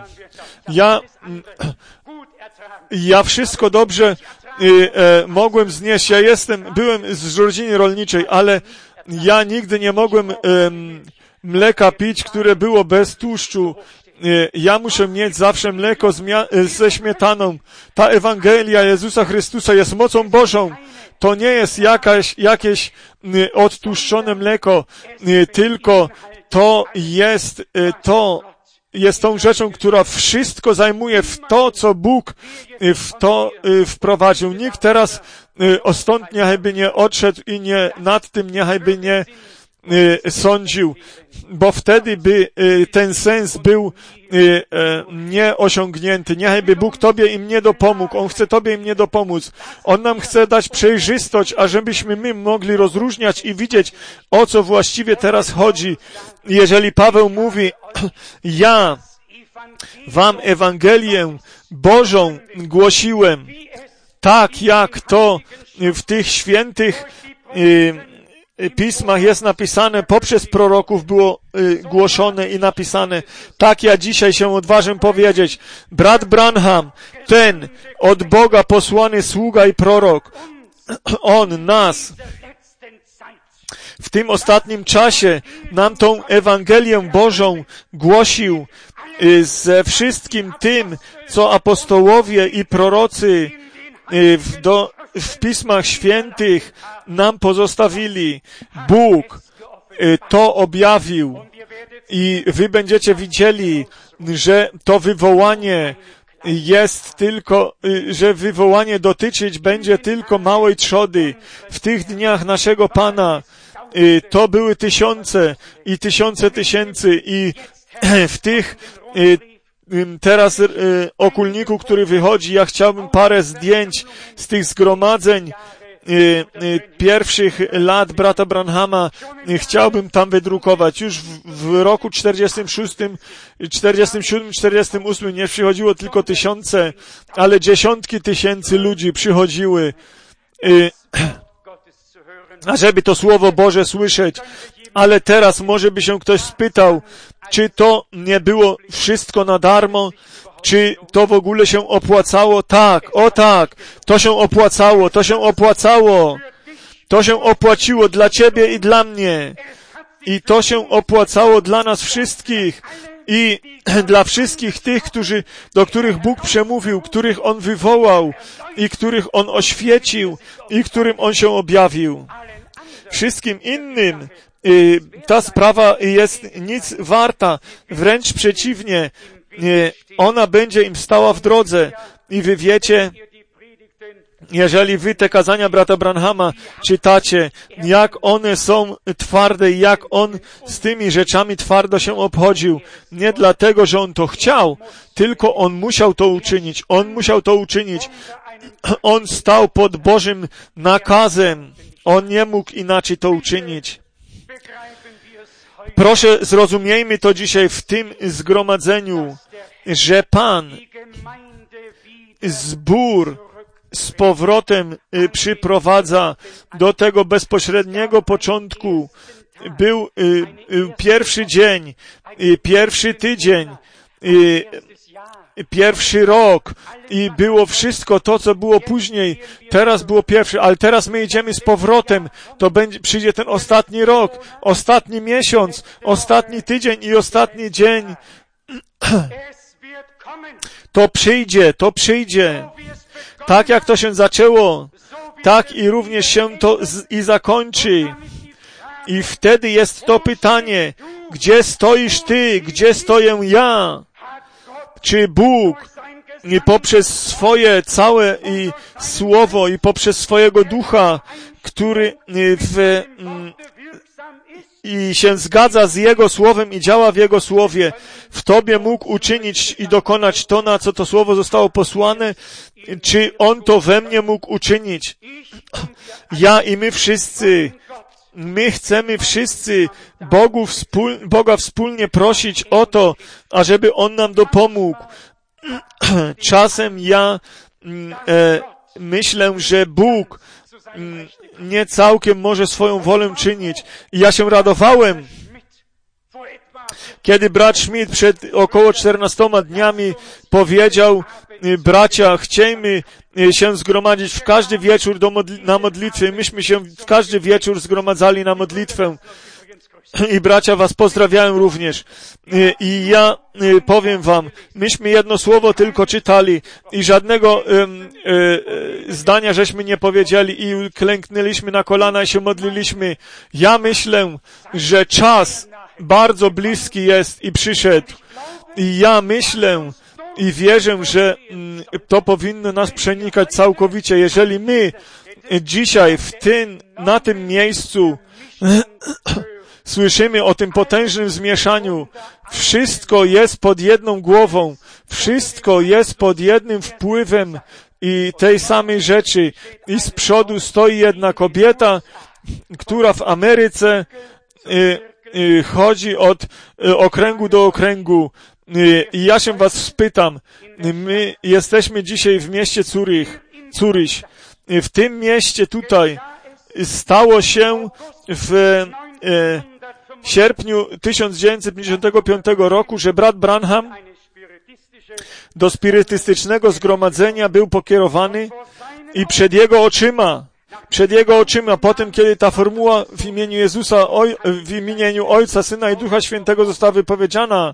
Ja wszystko dobrze mogłem znieść. Byłem z rodziny rolniczej, ale ja nigdy nie mogłem mleka pić, które było bez tłuszczu. Ja muszę mieć zawsze mleko ze śmietaną. Ta Ewangelia Jezusa Chrystusa jest mocą Bożą. To nie jest jakieś odtłuszczone mleko, tylko to jest to, jest tą rzeczą, która wszystko zajmuje w to, co Bóg w to wprowadził. Nikt teraz stąd niechajby nie odszedł i nie nad tym niechajby nie sądził, bo wtedy by ten sens był nieosiągnięty. Niechajby Bóg Tobie i mnie dopomógł. On chce Tobie i mnie dopomóc. On nam chce dać przejrzystość, ażebyśmy my mogli rozróżniać i widzieć, o co właściwie teraz chodzi. Jeżeli Paweł mówi, ja wam Ewangelię Bożą głosiłem, tak jak to w tych świętych pismach jest napisane, poprzez proroków było głoszone i napisane. Tak ja dzisiaj się odważę powiedzieć. Brat Branham, ten od Boga posłany sługa i prorok, on nas w tym ostatnim czasie nam tą Ewangelię Bożą głosił ze wszystkim tym, co apostołowie i prorocy w Pismach Świętych nam pozostawili. Bóg to objawił i wy będziecie widzieli, że to wywołanie jest tylko, że wywołanie dotyczyć będzie tylko małej trzody. W tych dniach naszego Pana to były tysiące i tysiące tysięcy i w tych teraz okulniku, który wychodzi, ja chciałbym parę zdjęć z tych zgromadzeń pierwszych lat brata Branhama chciałbym tam wydrukować. Już w roku 46, 47, 48 nie przychodziło tylko tysiące, ale dziesiątki tysięcy ludzi przychodziły, ażeby to Słowo Boże słyszeć. Ale teraz może by się ktoś spytał, czy to nie było wszystko na darmo? Czy to w ogóle się opłacało? Tak, o tak, to się opłacało, to się opłacało. To się opłaciło dla Ciebie i dla mnie. I to się opłacało dla nas wszystkich. I dla wszystkich tych, do których Bóg przemówił, których On wywołał i których On oświecił i którym On się objawił. Wszystkim innym ta sprawa jest nic warta. Wręcz przeciwnie, ona będzie im stała w drodze. I wy wiecie, jeżeli wy te kazania brata Branhama czytacie, jak one są twarde i jak on z tymi rzeczami twardo się obchodził. Nie dlatego, że on to chciał, tylko on musiał to uczynić. On musiał to uczynić. On stał pod Bożym nakazem. On nie mógł inaczej to uczynić. Proszę, zrozumiejmy to dzisiaj w tym zgromadzeniu, że Pan zbór z powrotem przyprowadza do tego bezpośredniego początku. Był pierwszy dzień, pierwszy tydzień, pierwszy rok i było wszystko to, co było później. Teraz było pierwszy, ale teraz my idziemy z powrotem. To przyjdzie ten ostatni rok, ostatni miesiąc, ostatni tydzień i ostatni dzień. To przyjdzie. Tak jak to się zaczęło, tak i również się to i zakończy. I wtedy jest to pytanie, gdzie stoisz Ty, gdzie stoję ja? Czy Bóg poprzez swoje całe i słowo i poprzez swojego ducha, który i się zgadza z Jego słowem i działa w Jego słowie, w Tobie mógł uczynić i dokonać to, na co to słowo zostało posłane? Czy On to we mnie mógł uczynić? Ja i my wszyscy. My chcemy wszyscy Boga wspólnie prosić o to, ażeby On nam dopomógł. Czasem ja myślę, że Bóg nie całkiem może swoją wolę czynić. I ja się radowałem, kiedy brat Schmidt przed około 14 dniami powiedział, bracia, chciejmy się zgromadzić w każdy wieczór na modlitwę. Myśmy się w każdy wieczór zgromadzali na modlitwę. I bracia was pozdrawiają również. I ja powiem wam, myśmy jedno słowo tylko czytali i żadnego zdania żeśmy nie powiedzieli i klęknęliśmy na kolana i się modliliśmy. Ja myślę, że czas bardzo bliski jest i przyszedł. I ja myślę i wierzę, że to powinno nas przenikać całkowicie. Jeżeli my dzisiaj na tym miejscu słyszymy o tym potężnym zmieszaniu, wszystko jest pod jedną głową, wszystko jest pod jednym wpływem i tej samej rzeczy. I z przodu stoi jedna kobieta, która w Ameryce chodzi od okręgu do okręgu. I ja się was spytam, my jesteśmy dzisiaj w mieście Zurich. W tym mieście tutaj stało się w sierpniu 1955 roku, że brat Branham do spirytystycznego zgromadzenia był pokierowany i przed jego oczyma, potem kiedy ta formuła w imieniu Jezusa, w imieniu Ojca, Syna i Ducha Świętego została wypowiedziana,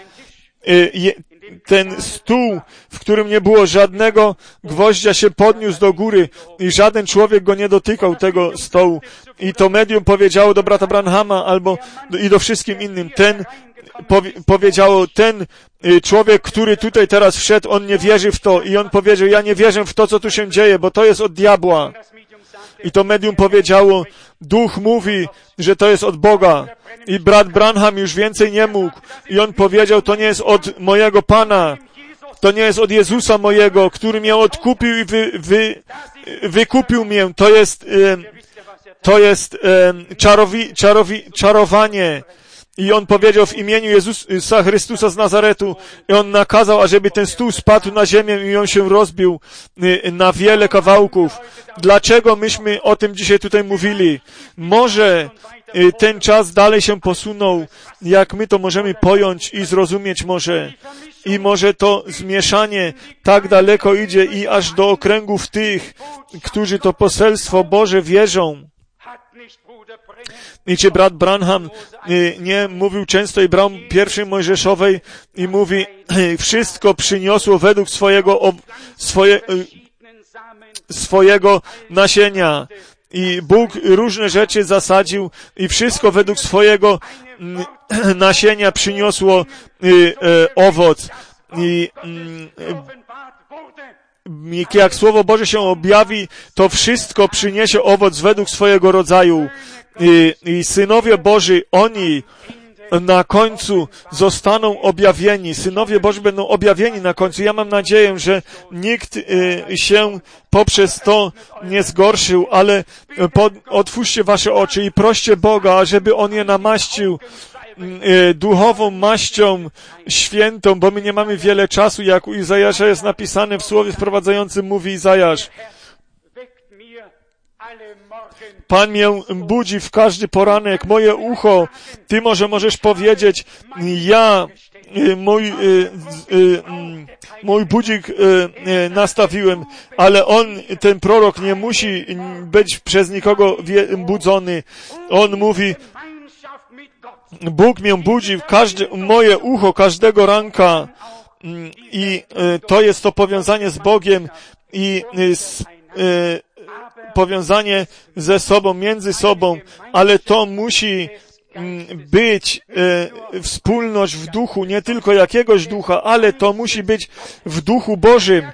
ten stół, w którym nie było żadnego gwoździa, się podniósł do góry i żaden człowiek go nie dotykał, tego stołu. I to medium powiedziało do brata Branhama i do wszystkim innym, powiedziało, ten człowiek, który tutaj teraz wszedł, on nie wierzy w to. I on powiedział, ja nie wierzę w to, co tu się dzieje, bo to jest od diabła. I to medium powiedziało, Duch mówi, że to jest od Boga. I brat Branham już więcej nie mógł. I on powiedział, to nie jest od mojego Pana. To nie jest od Jezusa mojego, który mnie odkupił i wykupił mnie. To jest czarowanie. I on powiedział w imieniu Jezusa Chrystusa z Nazaretu i on nakazał, ażeby ten stół spadł na ziemię i on się rozbił na wiele kawałków. Dlaczego myśmy o tym dzisiaj tutaj mówili? Może ten czas dalej się posunął, jak my to możemy pojąć i zrozumieć może. I może to zmieszanie tak daleko idzie i aż do okręgów tych, którzy to poselstwo Boże wierzą. I czy brat Branham nie mówił często i brał pierwszej Mojżeszowej i mówi, wszystko przyniosło według swojego nasienia. I Bóg różne rzeczy zasadził i wszystko według swojego nasienia przyniosło owoc. I jak Słowo Boże się objawi, to wszystko przyniesie owoc według swojego rodzaju. I synowie Boży, oni na końcu zostaną objawieni. Synowie Boży będą objawieni na końcu. Ja mam nadzieję, że nikt się poprzez to nie zgorszył, ale otwórzcie wasze oczy i proście Boga, żeby On je namaścił duchową maścią świętą, bo my nie mamy wiele czasu, jak u Izajasza jest napisane w słowie wprowadzającym, mówi Izajasz. Pan mnie budzi w każdy poranek, moje ucho. Ty możesz powiedzieć, ja mój budzik nastawiłem, ale ten prorok nie musi być przez nikogo budzony. On mówi, Bóg mnie budzi w moje ucho każdego ranka i to jest to powiązanie z Bogiem i powiązanie ze sobą, między sobą, ale to musi być wspólność w duchu, nie tylko jakiegoś ducha, ale to musi być w duchu Bożym.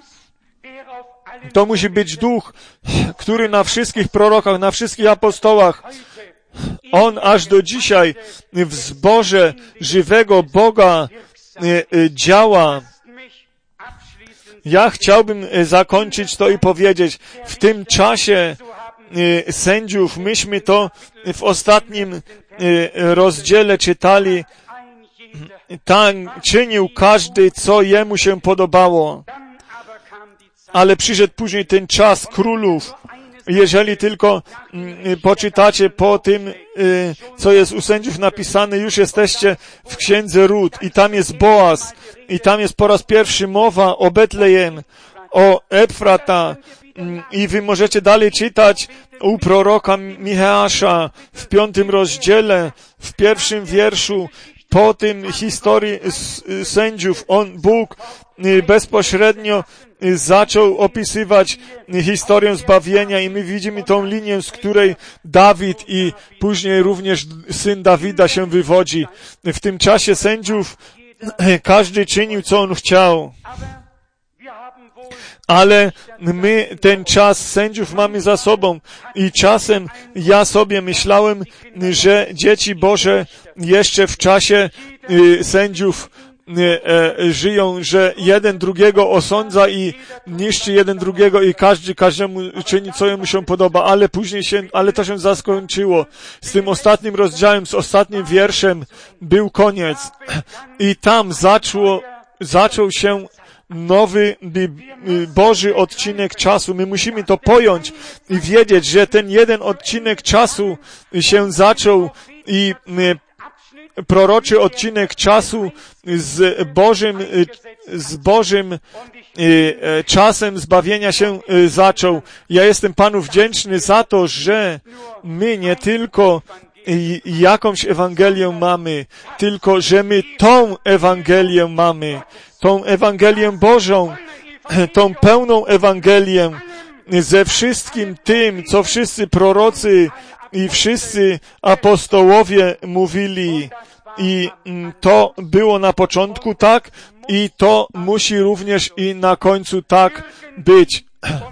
To musi być duch, który na wszystkich prorokach, na wszystkich apostołach, on aż do dzisiaj w zborze żywego Boga działa. Ja chciałbym zakończyć to i powiedzieć, w tym czasie sędziów, myśmy to w ostatnim rozdziale czytali, tak czynił każdy, co jemu się podobało. Ale przyszedł później ten czas królów. Jeżeli tylko poczytacie po tym, co jest u sędziów napisane, już jesteście w księdze Rut i tam jest Boaz i tam jest po raz pierwszy mowa o Betlejem, o Efrata i wy możecie dalej czytać u proroka Micheasza w 5 rozdziale, w 1 wierszu, po tym historii sędziów, Bóg bezpośrednio zaczął opisywać historię zbawienia i my widzimy tą linię, z której Dawid i później również syn Dawida się wywodzi. W tym czasie sędziów każdy czynił, co on chciał. Ale my ten czas sędziów mamy za sobą i czasem ja sobie myślałem, że dzieci Boże jeszcze w czasie sędziów żyją, że jeden drugiego osądza i niszczy jeden drugiego i każdemu czyni, co mu się podoba, ale to się zaskończyło. Z tym ostatnim rozdziałem, z ostatnim wierszem był koniec i tam zaczął się nowy Boży odcinek czasu. My musimy to pojąć i wiedzieć, że ten jeden odcinek czasu się zaczął i proroczy odcinek czasu z Bożym czasem zbawienia się zaczął. Ja jestem Panu wdzięczny za to, że my nie tylko jakąś Ewangelię mamy, tylko że my tą Ewangelię mamy, tą Ewangelię Bożą, tą pełną Ewangelię ze wszystkim tym, co wszyscy prorocy i wszyscy apostołowie mówili. I to było na początku tak i to musi również i na końcu tak być.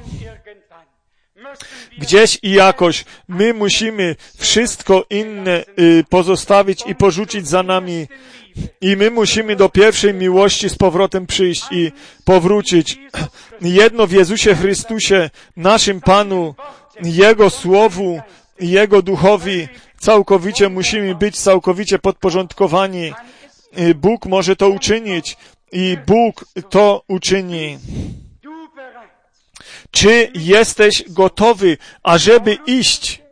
Gdzieś i jakoś my musimy wszystko inne pozostawić i porzucić za nami. I my musimy do pierwszej miłości z powrotem przyjść i powrócić. Jedno w Jezusie Chrystusie, naszym Panu, Jego Słowu, Jego Duchowi, całkowicie musimy być całkowicie podporządkowani. Bóg może to uczynić i Bóg to uczyni. Czy jesteś gotowy, ażeby iść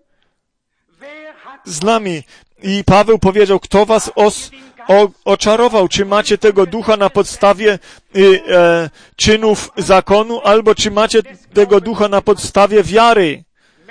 z nami? I Paweł powiedział, kto was oczarował? Czy macie tego ducha na podstawie czynów zakonu, albo czy macie tego ducha na podstawie wiary?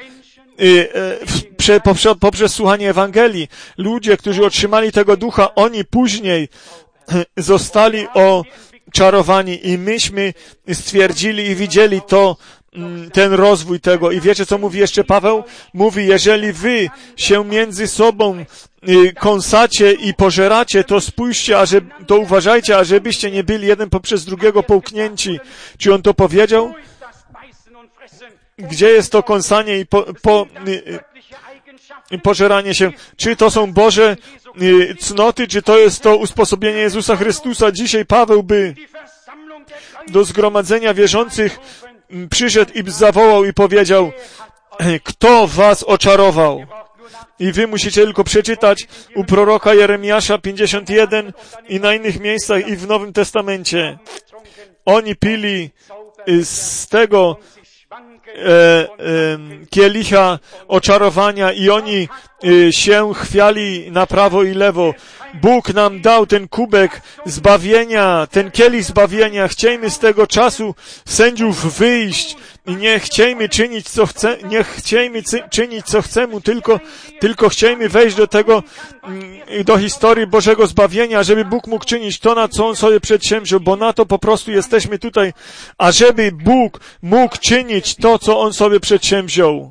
Poprzez słuchanie Ewangelii. Ludzie, którzy otrzymali tego ducha, oni później zostali oczarowani i myśmy stwierdzili i widzieli ten rozwój tego. I wiecie, co mówi jeszcze Paweł? Mówi, jeżeli wy się między sobą kąsacie i pożeracie, to spójrzcie, to uważajcie, ażebyście nie byli jeden poprzez drugiego połknięci. Czy on to powiedział? Gdzie jest to kąsanie i pożeranie się? Czy to są Boże cnoty, czy to jest to usposobienie Jezusa Chrystusa? Dzisiaj Paweł by do zgromadzenia wierzących przyszedł i zawołał i powiedział, kto was oczarował? I wy musicie tylko przeczytać u proroka Jeremiasza 51 i na innych miejscach i w Nowym Testamencie. Oni pili z tego kielicha oczarowania i oni się chwiali na prawo i lewo. Bóg nam dał ten kubek zbawienia, ten kielich zbawienia. Chciejmy z tego czasu sędziów wyjść i nie chciejmy czynić, co chcemy, tylko chciejmy wejść do tego, do historii Bożego zbawienia, żeby Bóg mógł czynić to, na co On sobie przedsięwziął, bo na to po prostu jesteśmy tutaj, ażeby Bóg mógł czynić to, co On sobie przedsięwziął.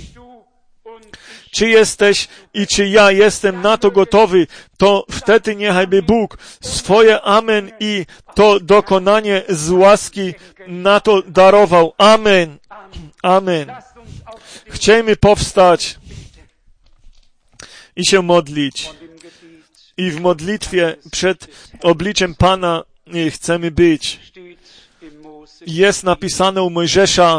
Czy jesteś i czy ja jestem na to gotowy, to wtedy niechajby Bóg swoje amen i to dokonanie z łaski na to darował. Amen. Amen. Chciejmy powstać i się modlić. I w modlitwie przed obliczem Pana chcemy być. Jest napisane u Mojżesza,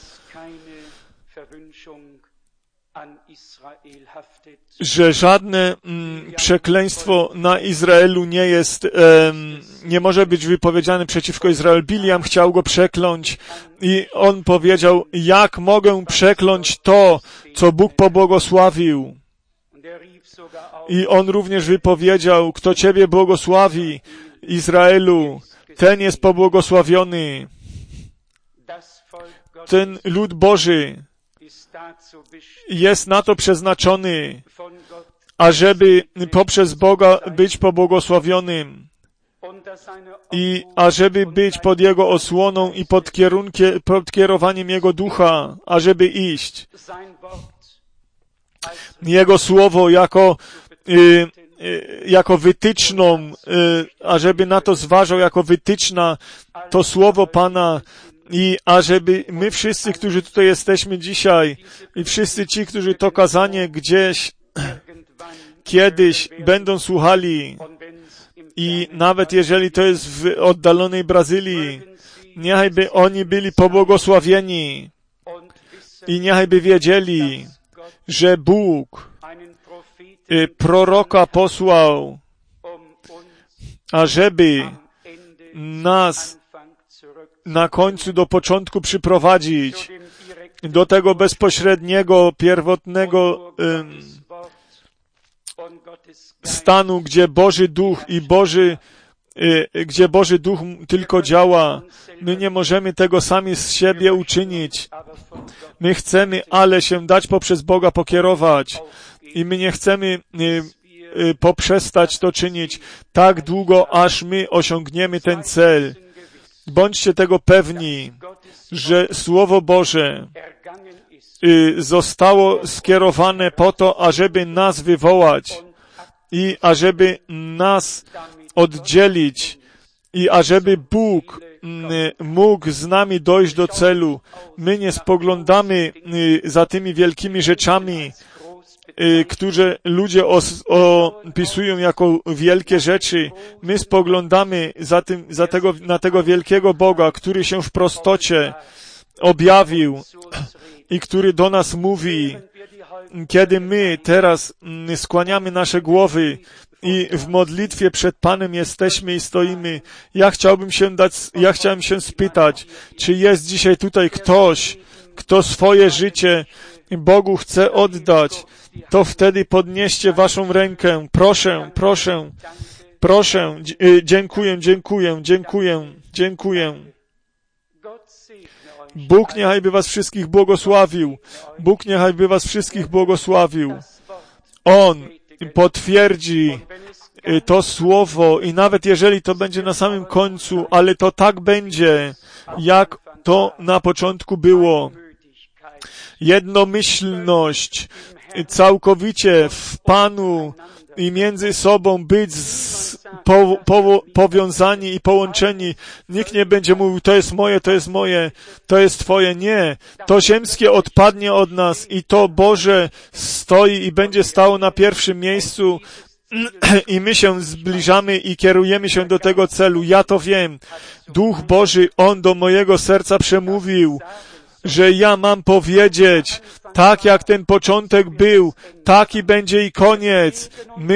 że żadne przekleństwo na Izraelu nie może być wypowiedziane przeciwko Izraelu. Biliam chciał go przekląć i on powiedział, jak mogę przekląć to, co Bóg pobłogosławił. I on również wypowiedział, kto Ciebie błogosławi, Izraelu, ten jest pobłogosławiony. Ten lud Boży jest na to przeznaczony, ażeby poprzez Boga być pobłogosławionym i ażeby być pod Jego osłoną i pod kierowaniem Jego ducha, ażeby iść. Jego słowo jako jako wytyczną, ażeby na to zważał jako wytyczna to słowo Pana i ażeby my wszyscy, którzy tutaj jesteśmy dzisiaj i wszyscy ci, którzy to kazanie gdzieś kiedyś będą słuchali i nawet jeżeli to jest w oddalonej Brazylii, niechajby oni byli pobłogosławieni i niechajby wiedzieli, że Bóg proroka posłał, ażeby nas na końcu do początku przyprowadzić, do tego bezpośredniego, pierwotnego stanu, gdzie Boży Duch gdzie Boży Duch tylko działa. My nie możemy tego sami z siebie uczynić. My chcemy, ale się dać poprzez Boga pokierować. I my nie chcemy poprzestać to czynić tak długo, aż my osiągniemy ten cel. Bądźcie tego pewni, że Słowo Boże zostało skierowane po to, ażeby nas wywołać i ażeby nas oddzielić i ażeby Bóg mógł z nami dojść do celu. My nie spoglądamy za tymi wielkimi rzeczami, które ludzie opisują jako wielkie rzeczy. My spoglądamy na tego wielkiego Boga, który się w prostocie objawił i który do nas mówi, kiedy my teraz skłaniamy nasze głowy i w modlitwie przed Panem jesteśmy i stoimy. Ja chciałem się spytać, czy jest dzisiaj tutaj ktoś, kto swoje życie Bogu chce oddać, to wtedy podnieście waszą rękę. Proszę, proszę, proszę. Dziękuję. Bóg niechajby was wszystkich błogosławił. Bóg niechajby was wszystkich błogosławił. On potwierdzi to słowo i nawet jeżeli to będzie na samym końcu, ale to tak będzie, jak to na początku było. Jednomyślność, całkowicie w Panu i między sobą być powiązani i połączeni. Nikt nie będzie mówił, to jest moje, to jest Twoje. Nie. To ziemskie odpadnie od nas i to Boże stoi i będzie stało na pierwszym miejscu i my się zbliżamy i kierujemy się do tego celu. Ja to wiem. Duch Boży, On do mojego serca przemówił, że ja mam powiedzieć, tak jak ten początek był, taki będzie i koniec.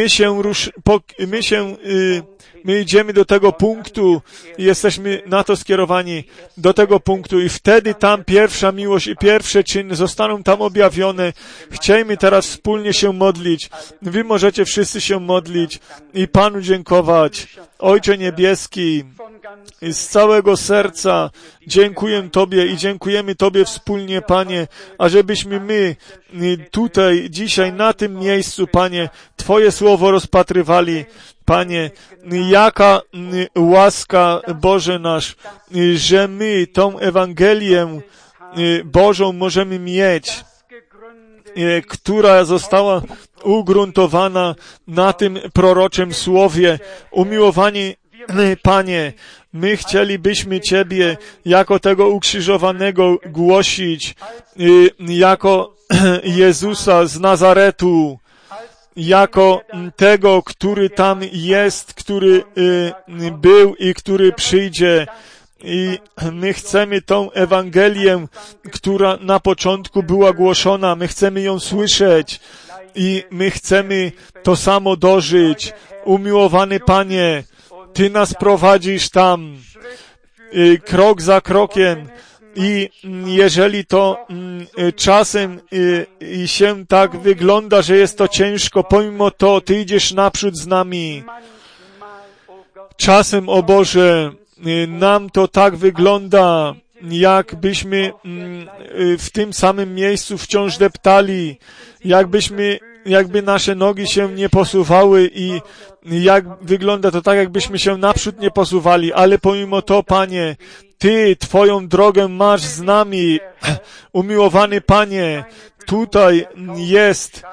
My idziemy do tego punktu i jesteśmy na to skierowani, do tego punktu i wtedy tam pierwsza miłość i pierwsze czyny zostaną tam objawione. Chciejmy teraz wspólnie się modlić. Wy możecie wszyscy się modlić i Panu dziękować. Ojcze Niebieski, z całego serca dziękuję Tobie i dziękujemy Tobie wspólnie, Panie, ażebyśmy my tutaj, dzisiaj, na tym miejscu, Panie, Twoje słowo rozpatrywali. Panie, jaka łaska, Boże nasz, że my tą Ewangelię Bożą możemy mieć, która została ugruntowana na tym proroczym słowie. Umiłowani Panie, my chcielibyśmy Ciebie jako tego ukrzyżowanego głosić, jako Jezusa z Nazaretu, jako tego, który tam jest, który był i który przyjdzie. I my chcemy tą Ewangelię, która na początku była głoszona, my chcemy ją słyszeć i my chcemy to samo dożyć. Umiłowany Panie, Ty nas prowadzisz tam, krok za krokiem i jeżeli to czasem się tak wygląda, że jest to ciężko, pomimo to Ty idziesz naprzód z nami. Czasem, o Boże, nam to tak wygląda, jakbyśmy w tym samym miejscu wciąż deptali, jakby nasze nogi się nie posuwały i wygląda to tak, jakbyśmy się naprzód nie posuwali, ale pomimo to, Panie, Ty Twoją drogę masz z nami. Umiłowany Panie, tutaj jest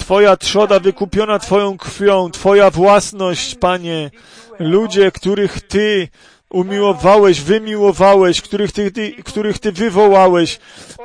Twoja trzoda wykupiona Twoją krwią, Twoja własność, Panie. Ludzie, których Ty umiłowałeś, wymiłowałeś, których Ty wywołałeś,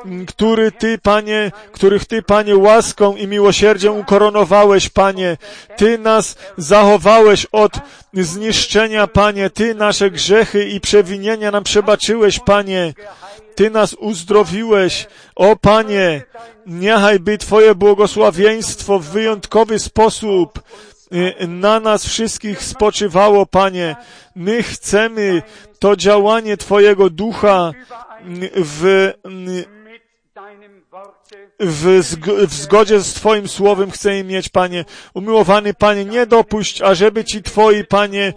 których Ty, Panie, łaską i miłosierdziem ukoronowałeś, Panie. Ty nas zachowałeś od zniszczenia, Panie. Ty nasze grzechy i przewinienia nam przebaczyłeś, Panie. Ty nas uzdrowiłeś. O, Panie, niechaj by Twoje błogosławieństwo w wyjątkowy sposób na nas wszystkich spoczywało, Panie. My chcemy to działanie Twojego Ducha w zgodzie z Twoim Słowem chcemy mieć, Panie. Umiłowany Panie, nie dopuść, ażeby Ci Twoi, Panie,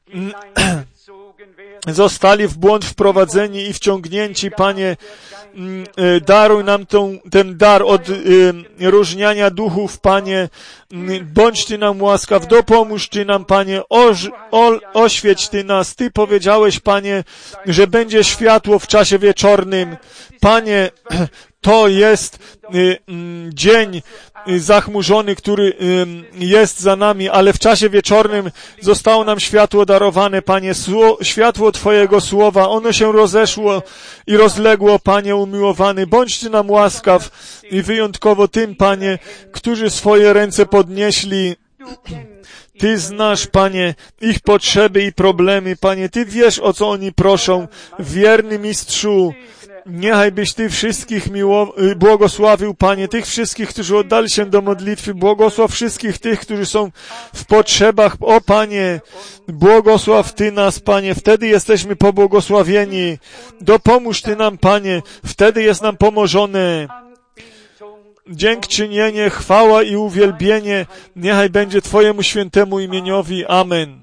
zostali w błąd wprowadzeni i wciągnięci, Panie. Daruj nam ten dar od różniania duchów, Panie. Bądź Ty nam łaskaw, dopomóż Ty nam, Panie, oświeć Ty nas. Ty powiedziałeś, Panie, że będzie światło w czasie wieczornym. Panie, to jest dzień zachmurzony, który jest za nami, ale w czasie wieczornym zostało nam światło darowane, Panie, światło Twojego Słowa. Ono się rozeszło i rozległo, Panie umiłowany. Bądź Ty nam łaskaw i wyjątkowo tym, Panie, którzy swoje ręce podnieśli. Ty znasz, Panie, ich potrzeby i problemy, Panie. Ty wiesz, o co oni proszą. Wierny Mistrzu, niechaj byś Ty wszystkich błogosławił, Panie, tych wszystkich, którzy oddali się do modlitwy. Błogosław wszystkich tych, którzy są w potrzebach. O, Panie, błogosław Ty nas, Panie, wtedy jesteśmy pobłogosławieni. Dopomóż Ty nam, Panie, wtedy jest nam pomożone. Dziękczynienie, chwała i uwielbienie niechaj będzie Twojemu świętemu imieniowi. Amen.